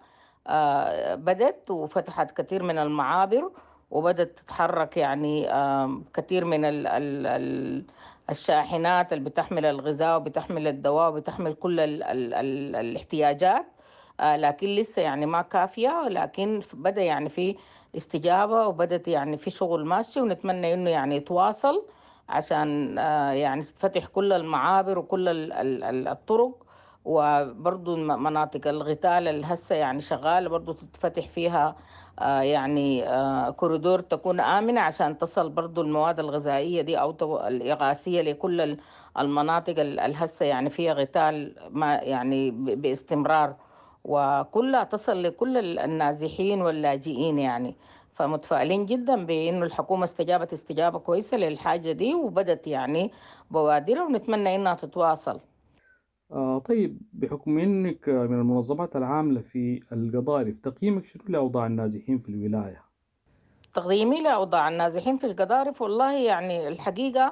بدت وفتحت كثير من المعابر، وبدت تتحرك يعني كثير من ال ال ال الشاحنات اللي بتحمل الغذاء وبتحمل الدواء وبتحمل كل ال ال ال الاحتياجات، لكن لسه يعني ما كافية. لكن بدأ يعني في استجابة، وبدت يعني في شغل ماشي، ونتمنى إنه يعني يتواصل عشان يعني تفتح كل المعابر وكل الطرق، وبرضو مناطق الغتال اللي هسه يعني شغالة برضو تتفتح فيها يعني كوريدور تكون آمنة عشان تصل برضو المواد الغذائية دي أو الإغاثية لكل المناطق اللي هسه يعني فيها غتال ما يعني باستمرار، وكلها تصل لكل النازحين واللاجئين يعني. فمتفائلين جدا بأنه الحكومة استجابت استجابة كويسة للحاجة دي، وبدت يعني بوادرها، ونتمنى إنها تتواصل. آه طيب، بحكم أنك من المنظمات العاملة في القضارف، تقييمك شنو لأوضاع النازحين في الولاية؟ تقييمي لأوضاع النازحين في القضارف، والله يعني الحقيقة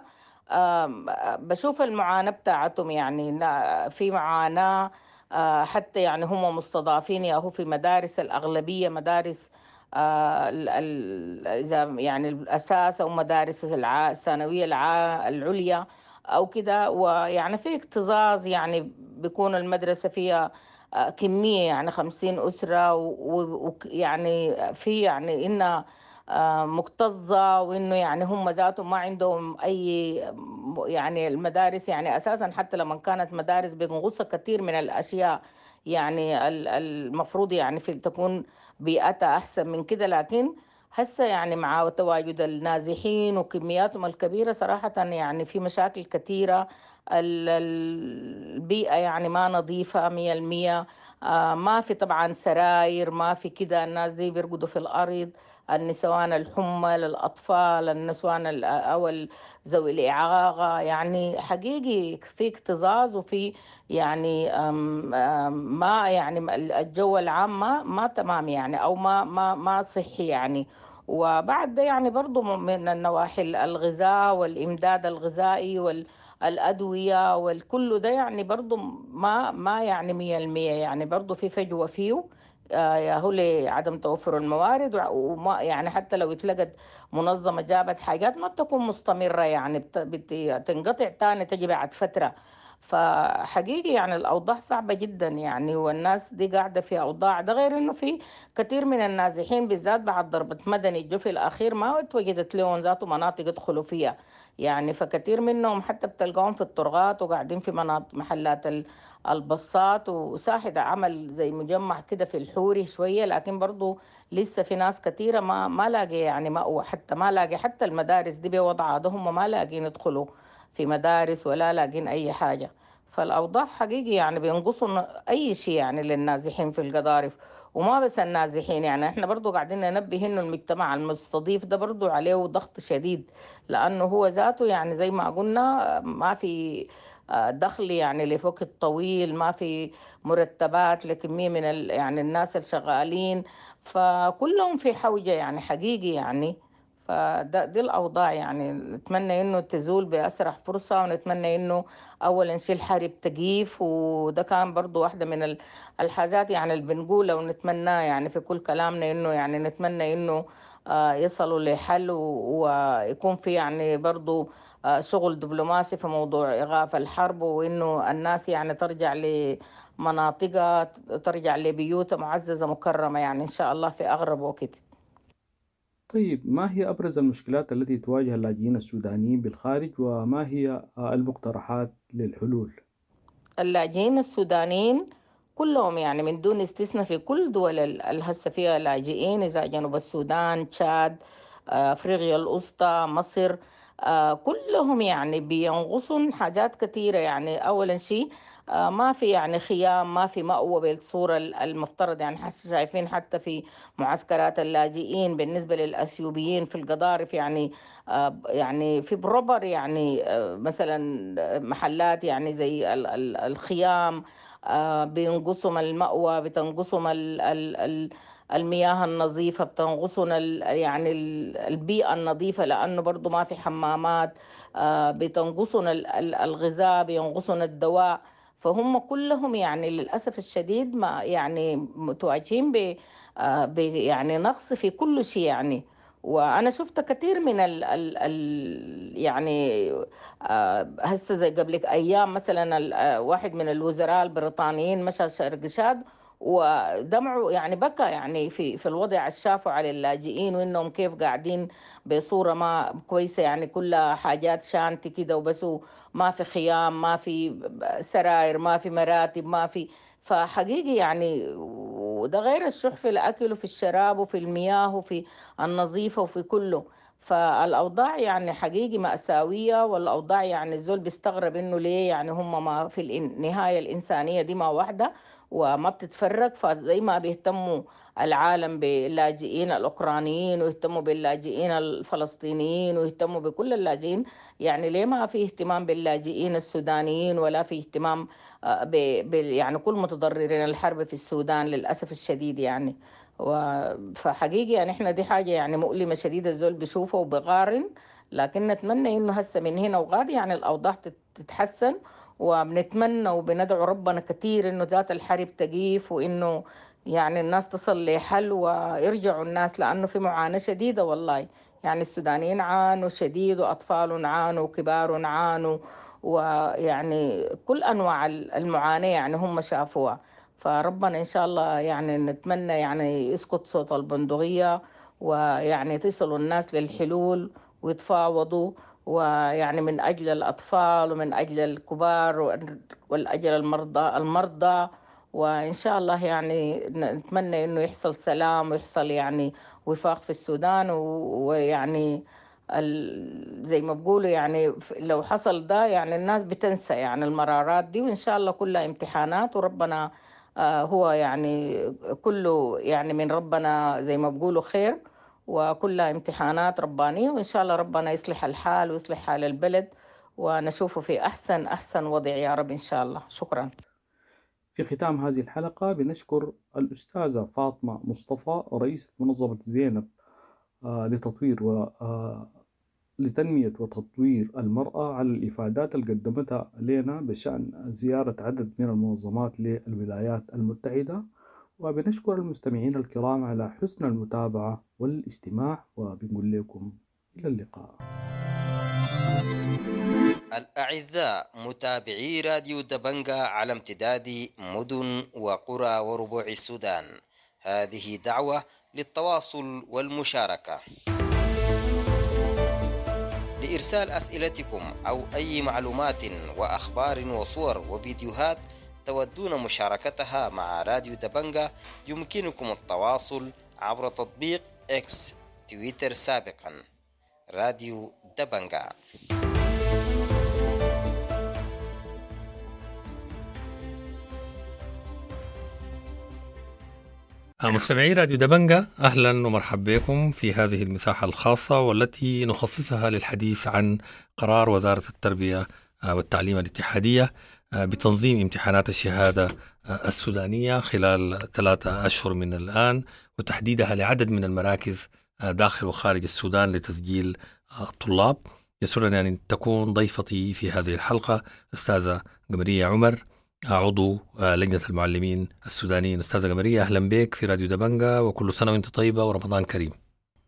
بشوف المعاناة بتاعتهم، يعني في معاناة حتى يعني هم مستضعفين يا هو في مدارس الأغلبية، مدارس إذا يعني الأساس أو مدارس الثانوية العليا أو كده، ويعني في اكتظاظ، يعني بيكون المدرسة فيها كمية يعني خمسين أسرة، ويعني في يعني إنها مكتظة، وإنه يعني هم ذاتهم ما عندهم أي يعني المدارس يعني أساسا حتى لما كانت مدارس بينقصها كثير من الأشياء، يعني المفروض يعني في تكون بيئتها أحسن من كده. لكن هسه يعني مع تواجد النازحين وكمياتهم الكبيرة صراحة يعني في مشاكل كثيرة. البيئة يعني ما نظيفة مية المية، ما في طبعا سراير، ما في كده، الناس دي بيرقدوا في الأرض، النسوان الحمل، الأطفال، النسوان أو ذوي الإعاقة، يعني حقيقي في اكتظاظ، وفي يعني أم أم ما يعني الجو العام ما, ما تمام يعني، أو ما ما ما صحي يعني. وبعد ده يعني برضو من النواحي الغذاء والإمداد الغذائي والأدوية والكل ده يعني برضو ما ما يعني مية المية، يعني برضو في فجوة فيه هو لعدم توفر الموارد، وما يعني حتى لو اتلقت منظمة جابت حاجات ما بتكون مستمرة، يعني بتنقطع تاني تجي بعد فترة. فحقيقي يعني الأوضاع صعبة جدا يعني، والناس دي قاعدة في أوضاع، ده غير إنه في كثير من النازحين بالذات بعد ضربة مدني الجوفي الأخير ما اتوجدت لهم ذاته مناطق يدخلوا فيها يعني. فكثير منهم حتى بتلقاهم في الطرقات وقاعدين في مناطق محلات البصات، وساحد عمل زي مجمع كده في الحوري شوية، لكن برضو لسه في ناس كثيرة ما ما لاقي يعني مأوى، حتى ما لاقي حتى المدارس دي بوضعها ده، هم ما لاقين يدخلوا في مدارس ولا لاقين أي حاجة. فالأوضاع حقيقي يعني بينقصوا أي شيء يعني للنازحين في القضارف. وما بس النازحين، يعني احنا برضو قاعدين ننبه انه المجتمع المستضيف ده برضو عليه ضغط شديد، لانه هو ذاته يعني زي ما قلنا ما في دخل يعني لفوق الطويل، ما في مرتبات لكمية من ال يعني الناس الشغالين، فكلهم في حوجة يعني حقيقي يعني. فده دي الأوضاع يعني، نتمنى إنه تزول بأسرع فرصة، ونتمنى إنه أولا شيء الحرب تقيف، وده كان برضو واحدة من الحاجات يعني اللي بنقولها ونتمناه يعني في كل كلامنا، إنه يعني نتمنى إنه يصلوا لحل ويكون في يعني برضو شغل دبلوماسي في موضوع إيقاف الحرب، وإنه الناس يعني ترجع لمناطقها، ترجع لبيوتها معززة مكرمة يعني إن شاء الله في أغرب وقت. طيب، ما هي أبرز المشكلات التي تواجه اللاجئين السودانيين بالخارج، وما هي المقترحات للحلول؟ اللاجئين السودانيين كلهم يعني من دون استثناء في كل دول الهسه فيها لاجئين، إذا جنوب السودان، تشاد، أفريقيا الوسطى، مصر، كلهم يعني بينقصون حاجات كثيرة. يعني أولا شيء ما في يعني خيام، ما في مأوى بالصورة المفترض. يعني حس شايفين حتى في معسكرات اللاجئين بالنسبة للأثيوبيين في القضارف يعني يعني في بروبر يعني مثلا محلات يعني زي الخيام، بينقصهم المأوى، بتنقصهم المياه النظيفة، بتنقصهم يعني البيئة النظيفة لأنه برضو ما في حمامات، بتنقصهم الغذاء، بينقصهم الدواء. فهم كلهم يعني للأسف الشديد ما يعني متواجهين ب يعني نقص في كل شيء يعني. وأنا شفت كثير من ال ال ال يعني هسه زي قبل أيام مثلا واحد من الوزراء البريطانيين مشى شرقشاد ودمعوا يعني بكى يعني في في الوضع الشافع على اللاجئين، وإنهم كيف قاعدين بصورة ما كويسة، يعني كلها حاجات شانتي كده وبس، ما في خيام، ما في سراير، ما في مراتب، ما في. فحقيقي يعني وده غير الشح في الأكل وفي الشراب وفي المياه وفي النظيفة وفي كله. فالأوضاع يعني حقيقي مأساوية، والأوضاع يعني الزول بيستغرب إنه ليه يعني هم ما في النهاية الإنسانية دي ما واحدة وما بتتفرق. فزي ما بيهتموا العالم باللاجئين الأوكرانيين ويهتموا باللاجئين الفلسطينيين ويهتموا بكل اللاجئين، يعني ليه ما في اهتمام باللاجئين السودانيين ولا في اهتمام ب يعني كل متضررين الحرب في السودان للأسف الشديد يعني. فحقيقي يعني احنا دي حاجة يعني مؤلمة شديدة، الزول بيشوفه وبقارن، لكن نتمنى انه هسه من هنا وغادي يعني الأوضاع تتحسن، وبنتمنى وبندعو ربنا كتير انه ذات الحرب تقيف، وانه يعني الناس تصل لحل ويرجعوا الناس، لانه في معاناة شديدة والله. يعني السودانيين عانوا شديد، واطفال عانوا، وكبار عانوا، ويعني كل انواع المعاناة يعني هم شافوها. فربنا ان شاء الله يعني نتمنى يعني يسقط صوت البندقية، ويعني تصلوا الناس للحلول ويتفاوضوا، ويعني من أجل الأطفال ومن أجل الكبار والأجل المرضى المرضى وإن شاء الله يعني نتمنى إنه يحصل سلام ويحصل يعني وفاق في السودان. ويعني زي ما بقولوا يعني لو حصل ده يعني الناس بتنسى يعني المرارات دي، وإن شاء الله كلها امتحانات، وربنا هو يعني كله يعني من ربنا زي ما بقولوا خير، وكلها امتحانات ربانية، وإن شاء الله ربنا يصلح الحال ويصلح حال البلد ونشوفه في أحسن أحسن وضع يا رب إن شاء الله. شكرا. في ختام هذه الحلقة بنشكر الأستاذة فاطمة مصطفى رئيسة منظمة زينب لتطوير و لتنمية وتطوير المرأة على الإفادات اللي قدمتها لنا بشأن زيارة عدد من المنظمات للولايات المتحدة. وبنشكر المستمعين الكرام على حسن المتابعة والاستماع، وبنقول لكم إلى اللقاء. الأعزاء متابعي راديو دبنجا على امتداد مدن وقرى وربوع السودان، هذه دعوة للتواصل والمشاركة. لإرسال أسئلتكم أو أي معلومات وأخبار وصور وفيديوهات تودون مشاركتها مع راديو دبنجا، يمكنكم التواصل عبر تطبيق إكس تويتر سابقا راديو دبنجا. مستمعي راديو دبنجا، أهلا ومرحبا بكم في هذه المساحة الخاصة والتي نخصصها للحديث عن قرار وزارة التربية والتعليم الاتحادية بتنظيم امتحانات الشهادة السودانية خلال ثلاثة أشهر من الآن، وتحديدها لعدد من المراكز داخل وخارج السودان لتسجيل الطلاب. يسرني أن تكون ضيفتي في هذه الحلقة أستاذة قمرية عمر، عضو لجنة المعلمين السودانيين. أستاذة قمرية، أهلا بك في راديو دبنجا، وكل سنة وأنت طيبة ورمضان كريم.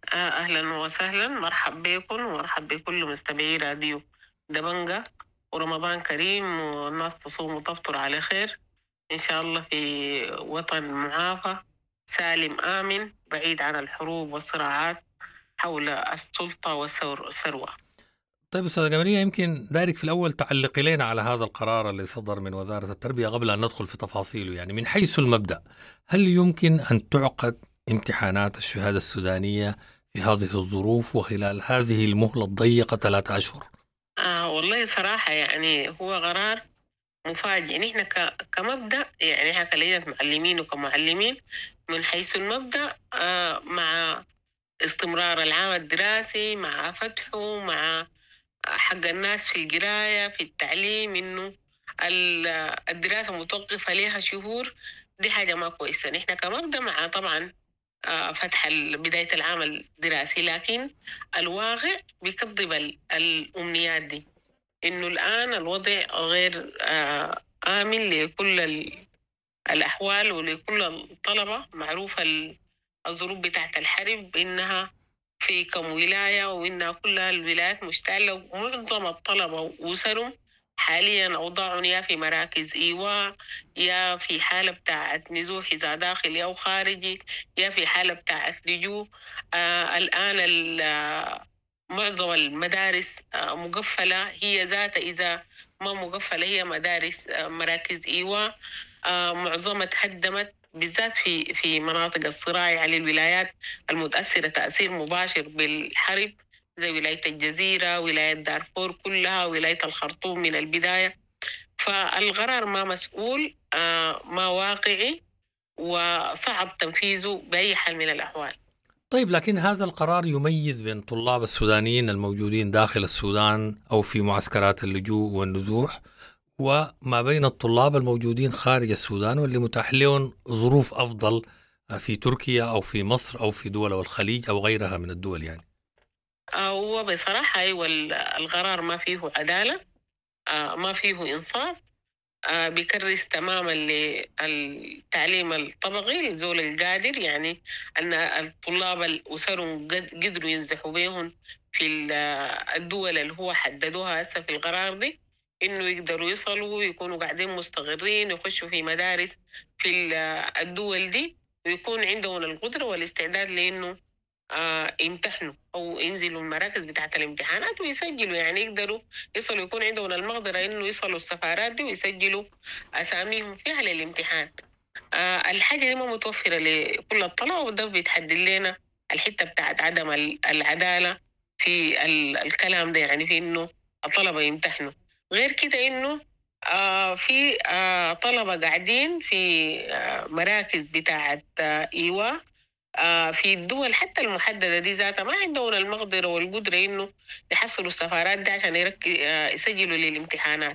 أهلا وسهلا، مرحب بكم ومرحب بكل مستمعي راديو دبنجة، ورمضان كريم والناس تصوم وتفطر على خير إن شاء الله في وطن معافى سالم آمن بعيد عن الحروب والصراعات حول السلطة والثروة. طيب أستاذة قمرية، يمكن دايرك في الأول تعلقي لنا على هذا القرار اللي صدر من وزارة التربية قبل أن ندخل في تفاصيله. يعني من حيث المبدأ، هل يمكن أن تعقد امتحانات الشهادة السودانية في هذه الظروف وخلال هذه المهلة الضيقة ثلاثة أشهر؟ آه والله صراحة يعني هو قرار مفاجئ. نحن كمبدأ يعني احنا كلية معلمين وكمعلمين من حيث المبدأ آه مع استمرار العام الدراسي، مع فتحه، مع حق الناس في القراية في التعليم، إنه الدراسة متوقفة لها شهور، دي حاجة ما كويسة. نحن كمبدأ مع طبعا فتح بداية العام الدراسي، لكن الواقع بيكذب الأمنيات دي، إنه الآن الوضع غير آمن لكل الأحوال ولكل الطلبة. معروفة الظروف بتاعت الحرب إنها في كم ولاية، وإنها كلها الولايات مشتعلة، ومعظم الطلبة وأسرهم حاليا أوضاعهم يا في مراكز إيواء، يا في حالة بتاعت نزوح إذا داخلي أو خارجي، يا في حالة بتاعت لجوء. آه الآن معظم المدارس آه مقفلة، هي ذات إذا ما مقفلة هي مدارس آه مراكز إيواء آه معظمها تهدمت، بالذات في في مناطق الصراع على الولايات المتأثرة تأثير مباشر بالحرب زي ولاية الجزيرة، ولاية دارفور كلها، ولاية الخرطوم من البداية. فالقرار ما مسؤول، آه ما واقعي، وصعب تنفيذه بأي حال من الأحوال. طيب، لكن هذا القرار يميز بين طلاب السودانيين الموجودين داخل السودان أو في معسكرات اللجوء والنزوح وما بين الطلاب الموجودين خارج السودان واللي متاح لهم ظروف أفضل في تركيا أو في مصر أو في دول الخليج أو غيرها من الدول. يعني هو بصراحة أيوة القرار ما فيه عدالة، ما فيه إنصاف، بيكرس تماما للتعليم الطبقي للزول القادر. يعني أن الطلاب الأسرهم قدروا ينزحوا بهم في الدول اللي هو حددوها هسه في القرار دي، إنه يقدروا يصلوا ويكونوا قاعدين مستقرين، يخشوا في مدارس في الدول دي، ويكون عندهم القدرة والاستعداد لأنه آه يمتحنوا أو ينزلوا المراكز بتاعت الامتحانات ويسجلوا. يعني يقدروا يصلوا، يكون عندهم المقدرة إنه يصلوا السفارات دي ويسجلوا أساميهم فيها للامتحان. آه الحاجة دي ما متوفرة لكل الطلبة، وده بيتحدد لنا الحتة بتاعت عدم العدالة في الكلام ده، يعني في إنه الطلبة يمتحنوا. غير كده إنه آه في آه طلبة قاعدين في آه مراكز بتاعت آه إيواء آه في الدول حتى المحددة دي ذاتها ما عندهم المقدرة والقدرة إنه يحصلوا السفارات دي عشان يركي آه يسجلوا للامتحانات.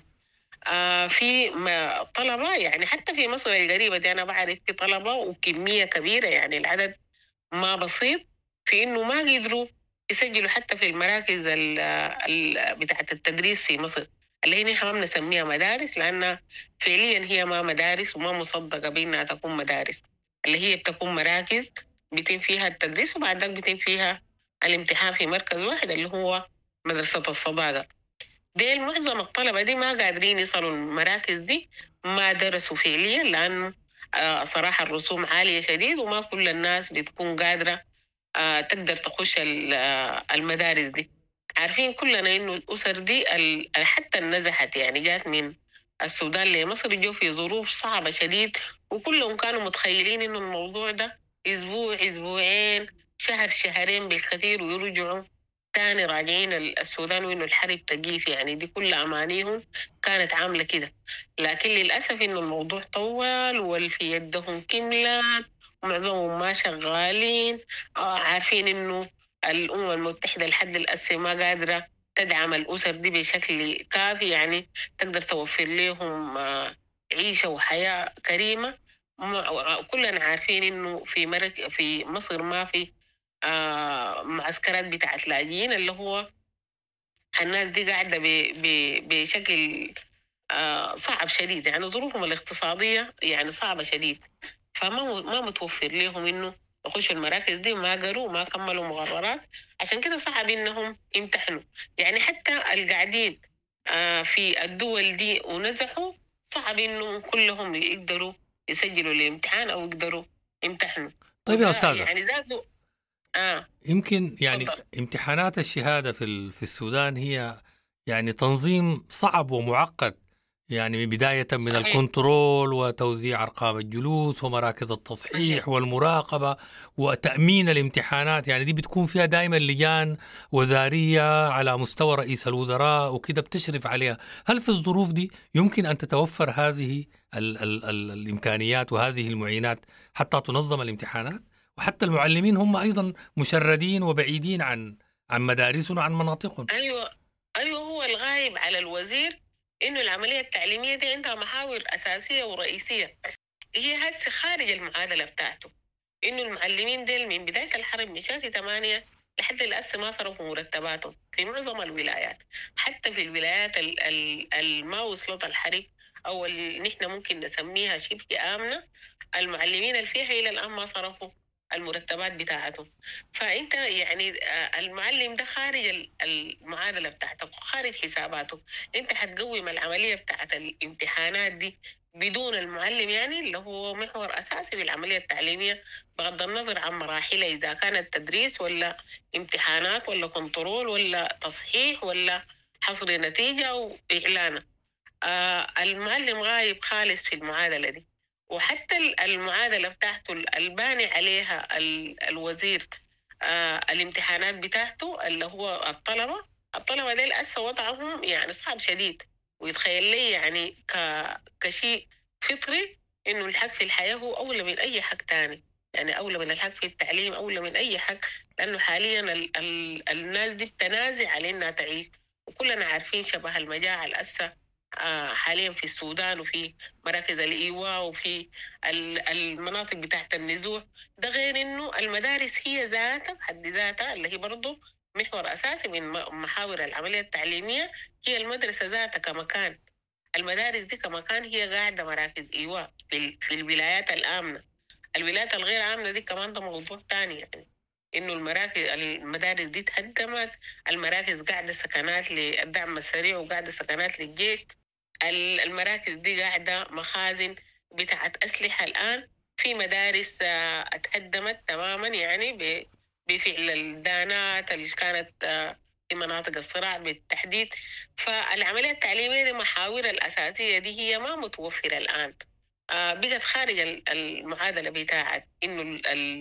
آه في طلبة يعني حتى في مصر القريبة دي أنا بعرف في طلبة وكمية كبيرة، يعني العدد ما بسيط، في إنه ما قدروا يسجلوا حتى في المراكز ال ال بتاعت التدريس في مصر، اللي هي نحن ما بنسميها مدارس لأنها فعليا هي ما مدارس وما مصدقة بأنها تكون مدارس، اللي هي بتكون مراكز بيتم فيها التدريس وبعد ذلك بيتم فيها الامتحان في مركز واحد اللي هو مدرسة الصداقة. دي معظم الطلبة دي ما قادرين يصلوا المراكز دي، ما درسوا فعليا لأنه آه صراحة الرسوم عالية شديد، وما كل الناس بتكون قادرة آه تقدر تخش المدارس دي. عارفين كلنا إنه الأسر دي حتى النزحت يعني جات من السودان لمصر جو في ظروف صعبة شديد، وكلهم كانوا متخيلين إنه الموضوع ده أسبوع أسبوعين شهر شهرين بالكثير ويرجعوا تاني راجعين السودان، وإنه الحرب تقيف. يعني دي كل أمانيهم كانت عاملة كده، لكن للأسف إنه الموضوع طول والفي يدهم كملات ومعظمهم ما شغالين. آه عارفين إنه الأمم المتحدة لحد الأسف ما قادرة تدعم الأسر دي بشكل كافي، يعني تقدر توفر لهم آه عيشة وحياة كريمة. كلنا عارفين إنه في مرك في مصر ما في آه معسكرات بتاعت لاجئين، اللي هو الناس دي قاعدة بشكل آه صعب شديد، يعني ظروفهم الاقتصادية يعني صعبة شديد، فما ما متوفر لهم إنه يخشوا المراكز دي ما قروا ما كملوا مقررات، عشان كده صعب إنهم يمتحنوا. يعني حتى القاعدين في الدول دي ونزحوا صعب إنه كلهم يقدروا يسجلوا الامتحان أو يقدروا يمتحنوا. طيب يا أستاذة، يعني ذاته آه. يمكن يعني فضل. امتحانات الشهادة في في السودان هي يعني تنظيم صعب ومعقد، يعني بداية من صحيح. الكنترول وتوزيع أرقام الجلوس ومراكز التصحيح صحيح. والمراقبة وتأمين الامتحانات، يعني دي بتكون فيها دائما لجان وزارية على مستوى رئيس الوزراء وكده بتشرف عليها. هل في الظروف دي يمكن أن تتوفر هذه ال ال ال الإمكانيات وهذه المعينات حتى تنظم الامتحانات؟ وحتى المعلمين هم أيضا مشردين وبعيدين عن عن مدارسهم وعن مناطقهم. أيوة أيوة هو الغايب على الوزير إنه العملية التعليمية دي عندها محاور أساسية ورئيسية هي هسه خارج المعادلة بتاعته. إنه المعلمين ديل من بداية الحرب من شهر ثمانية لحد الأسف ما صرفوا مرتباتهم في معظم الولايات، حتى في الولايات الما وصلت الحرب أو اللي نحن ممكن نسميها شبه آمنة، المعلمين اللي فيها إلى الآن ما صرفوا المرتبات بتاعتهم. فأنت يعني المعلم ده خارج المعادلة بتاعتك وخارج حساباته. أنت هتقوم العملية بتاعت الامتحانات دي بدون المعلم، يعني اللي هو محور أساسي بالعملية التعليمية بغض النظر عن مراحلها، إذا كانت تدريس ولا امتحانات ولا كنترول ولا تصحيح ولا حصر نتيجة أو إعلانة. آه المعلم غايب خالص في المعادلة دي. وحتى المعادلة بتاعته الباني عليها الوزير آه الامتحانات بتاعته اللي هو الطلبة الطلبة دي الأسفة وضعهم يعني صعب شديد، ويتخيل لي يعني كشيء فطري إنه الحق في الحياة هو أولى من أي حق تاني، يعني أولى من الحق في التعليم، أولى من أي حق، لأنه حاليا ال ال الناس دي بتنازع على إنها تعيش. وكلنا عارفين شبه المجاعة الأسفة حاليا في السودان وفي مراكز الإيواء وفي المناطق بتاعت النزوح. ده غير إنه المدارس هي ذاتها بحد ذاتها اللي هي برضو محور أساسي من محاور العملية التعليمية، هي المدرسة ذاتها كمكان. المدارس دي كمكان هي قاعدة مراكز إيواء في, في الولايات الآمنة. الولايات الغير آمنة دي كمان ده موضوع تاني، يعني إنه المراكز المدارس دي تهدمت، المراكز قاعدة سكنات للدعم السريع وقاعدة سكنات للجيش، المراكز دي قاعدة مخازن بتاعت أسلحة الآن، في مدارس اتهدمت تماما يعني بفعل الدانات اللي كانت في مناطق الصراع بالتحديد. فالعملية التعليمية المحاور الأساسية دي هي ما متوفرة الآن، بقت خارج المعادلة بتاعت إنه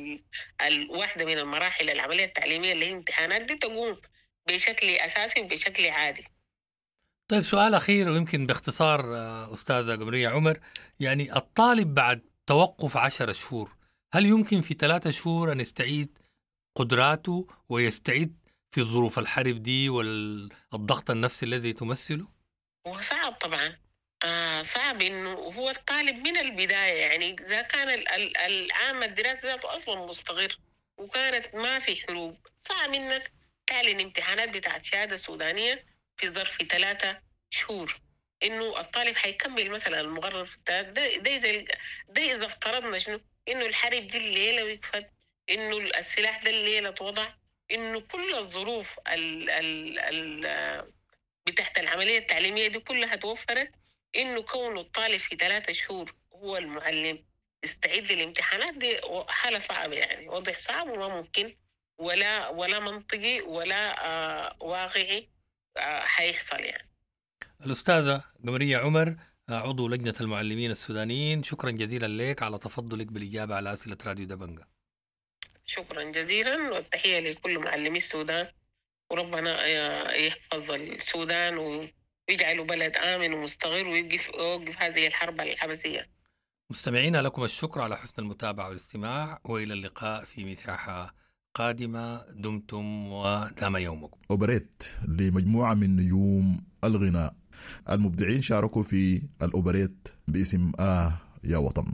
الواحدة من المراحل العملية التعليمية اللي هي امتحانات دي تقوم بشكل أساسي وبشكل عادي. طيب سؤال أخير ويمكن باختصار أستاذة قمرية عمر، يعني الطالب بعد توقف عشر شهور هل يمكن في ثلاثة شهور أن يستعيد قدراته ويستعيد في ظروف الحرب دي والضغط النفسي الذي تمثله؟ وصعب طبعا، آه صعب إنه هو الطالب من البداية، يعني إذا كان العام الدراسي ذاته أصلا مستقر وكانت ما في حروب، صعب إنك تعلن امتحانات بتاعت شهادة سودانية في ظرف ثلاثة شهور. إنه الطالب حيكمل مثلا المقرر في الثلاث ده ده إذا ده إذا افترضنا شنو إنه الحرب دي الليلة وقفت، إنه السلاح ده الليلة توضع، إنه كل الظروف ال ال ال بتاعت العملية التعليمية دي كلها توفرت، إنه كونه الطالب في ثلاثة شهور هو المعلم يستعد للامتحانات دي حالة صعبة، يعني وضع صعب وما ممكن ولا ولا منطقي ولا آه واقعي آه حيحصل. يعني الأستاذة قمرية عمر عضو لجنة المعلمين السودانيين، شكرا جزيلا لك على تفضلك بالإجابة على أسئلة راديو دبنجة. شكرا جزيلا والتحية لكل معلمي السودان، وربنا يحفظ السودان ويجعله بلد آمن ومستقر ويوقف ويوقف هذه الحرب الحبسية. مستمعينا لكم الشكر على حسن المتابعة والاستماع، وإلى اللقاء في مساحة قادمة. دمتم ودام يومكم. أوبريت لمجموعة من نجوم الغناء، المبدعين شاركوا في الأوبريت باسم آه يا وطن.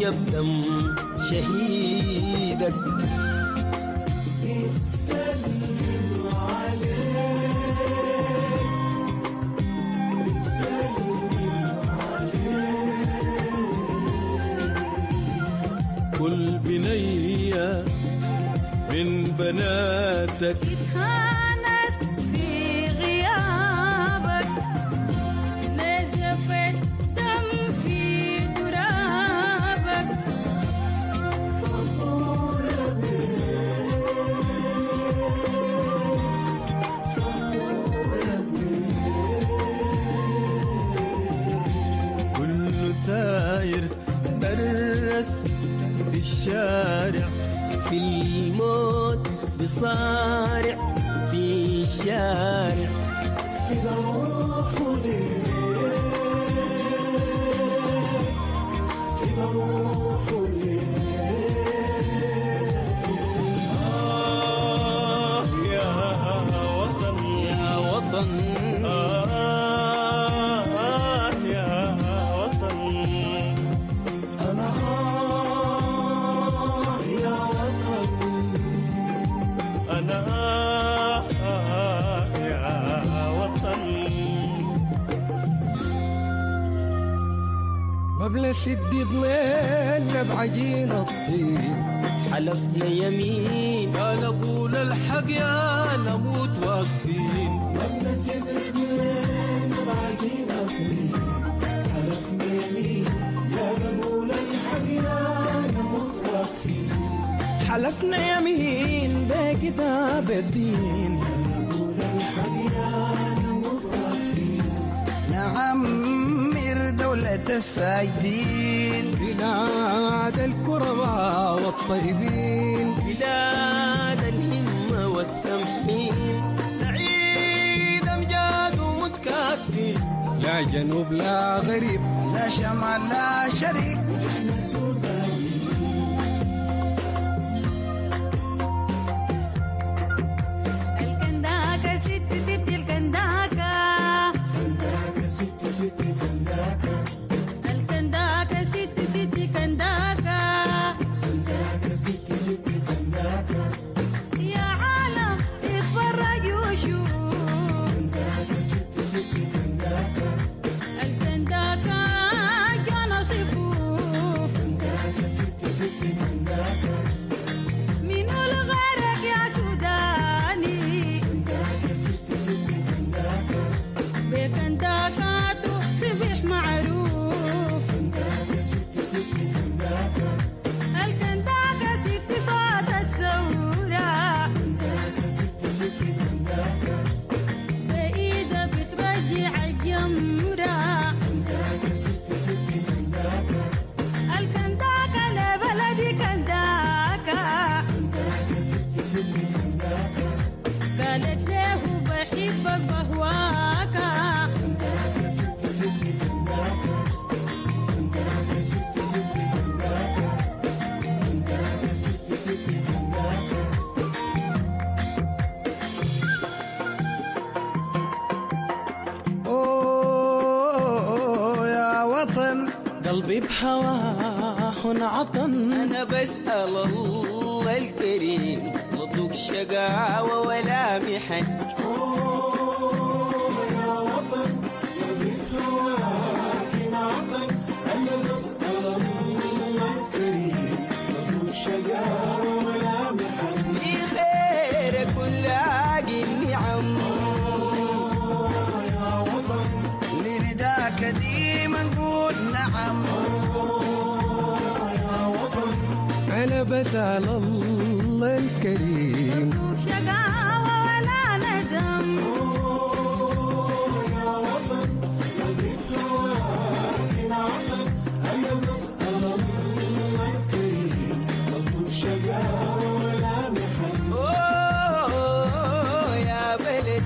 بدم شهيدك بيسلم عليك بيسلم عليك كل بنية من بناتك اتهانت في غيابك نزفت دم في ترابك فخورة بيك فخورة بيك كل ثاير درس في الشارع في الموت بصارع في الشارع في روحه ليه في روحه ليه آه يا وطن يا وطن آه يا وطن أنا أنا يا وطن قبل سد ضليلنا بعجين الطين حلفنا يمين يا نقول الحق يا نموت واقفين قبل سد ضليلنا بعجين الطين حلفنا يمين يا نقول الحق يا نموت واقفين حلفنا يمين بكتاب الدين نقول الحق يا نموت واقفين نعمر دولة الساجدين بلاد الكرماء والطيبين بلاد الهمة والسمحين نعيد أمجاد ومتكاتفين لا جنوب لا غريب لا شمال لا شريك نحن سودانيين الكنداكا ست ست كنداكا كنداكا ست ست كنداكا يا عالم اتفرج وشوف كنداكا ست ست كنداكا الكنداكا جانا صفوف كنداكا ست ست كنداكا منو الغرق يا سوداني كنداكا ست ست كنداكا بكنداكا صبح معروف كنداكا ست ست كنداكا الكنداكا ست صوت الثورة كنداكا ست ست كنداكا بإيدها بترجع الجمرة كنداكا ست ست كنداكا الكنداكا لبلدي كنداكا كنداكا ست ست كنداكا قالت له بحبك بهواكا كنداكا ست ست كنداكا كنداكا ست ست كنداكا كنداكا ست ست كنداكا أوه يا وطن قلبي بهواه عطن أنا بسأل الله الكريم لطوك شقاوة ولا محن في خير كل عاقل النعم لنداك ديما نقول نعم أنا بسأل الله الكريم شقاوة ولا ندم أنا بسأل الله الكريم مظلوم شقاوة ولا محن أوه يا بلد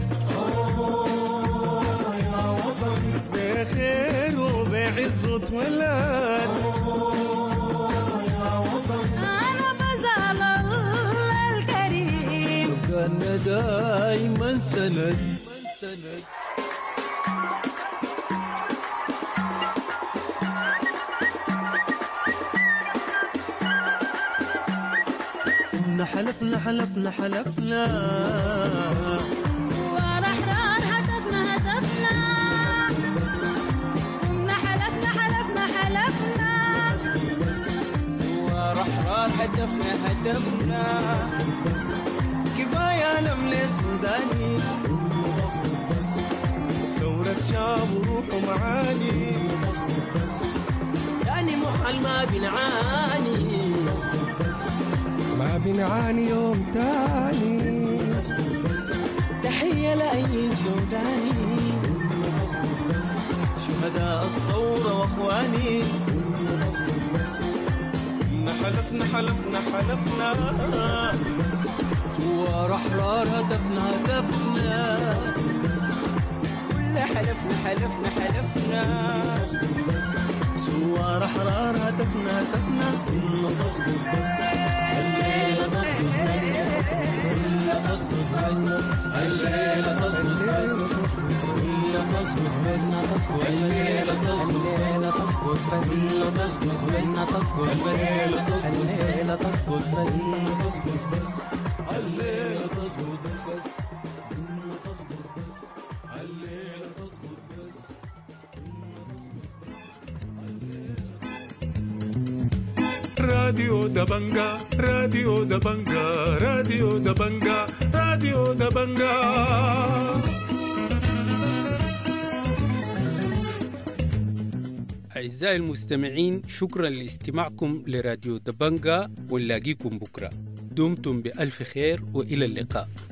أوه يا وطن بخير وبعزة ولاد أوه يا وطن أنا بسأل الله الكريم كان دايما سند حلفنا حلفنا حلفنا ورحرار هدفنا هدفنا قمنا حلفنا حلفنا حلفنا ورحرار هدفنا هدفنا كفاية نمل سوداني ثورة شاب وروح ومعاني يعني محل ما بنعاني ما بنعاني يوم تاني تحية لأي سوداني شهداء الثورة واخواني حلفنا حلفنا حلفنا ثوار أحرار هدفنا هدفنا كل حلفنا حلفنا حلفنا ثوار أحرار هدفنا هدفنا كنا تصدق بس الليلة تصدق بس كنا تصدق بس الليلة تصدق بس كنا تصدق بس الليلة تصدق بس كنا تصدق بس كنا تصدق بس الليلة تصدق بس كنا تصدق بس الليلة تصدق بس كنا تصدق بس الليلة تصدق بس راديو دبنجا راديو دبنجا راديو دبنجا راديو دبنجا أعزائي المستمعين، شكرا لاستماعكم لراديو دبنجا، ونلاقيكم بكرة. دمتم بألف خير وإلى اللقاء.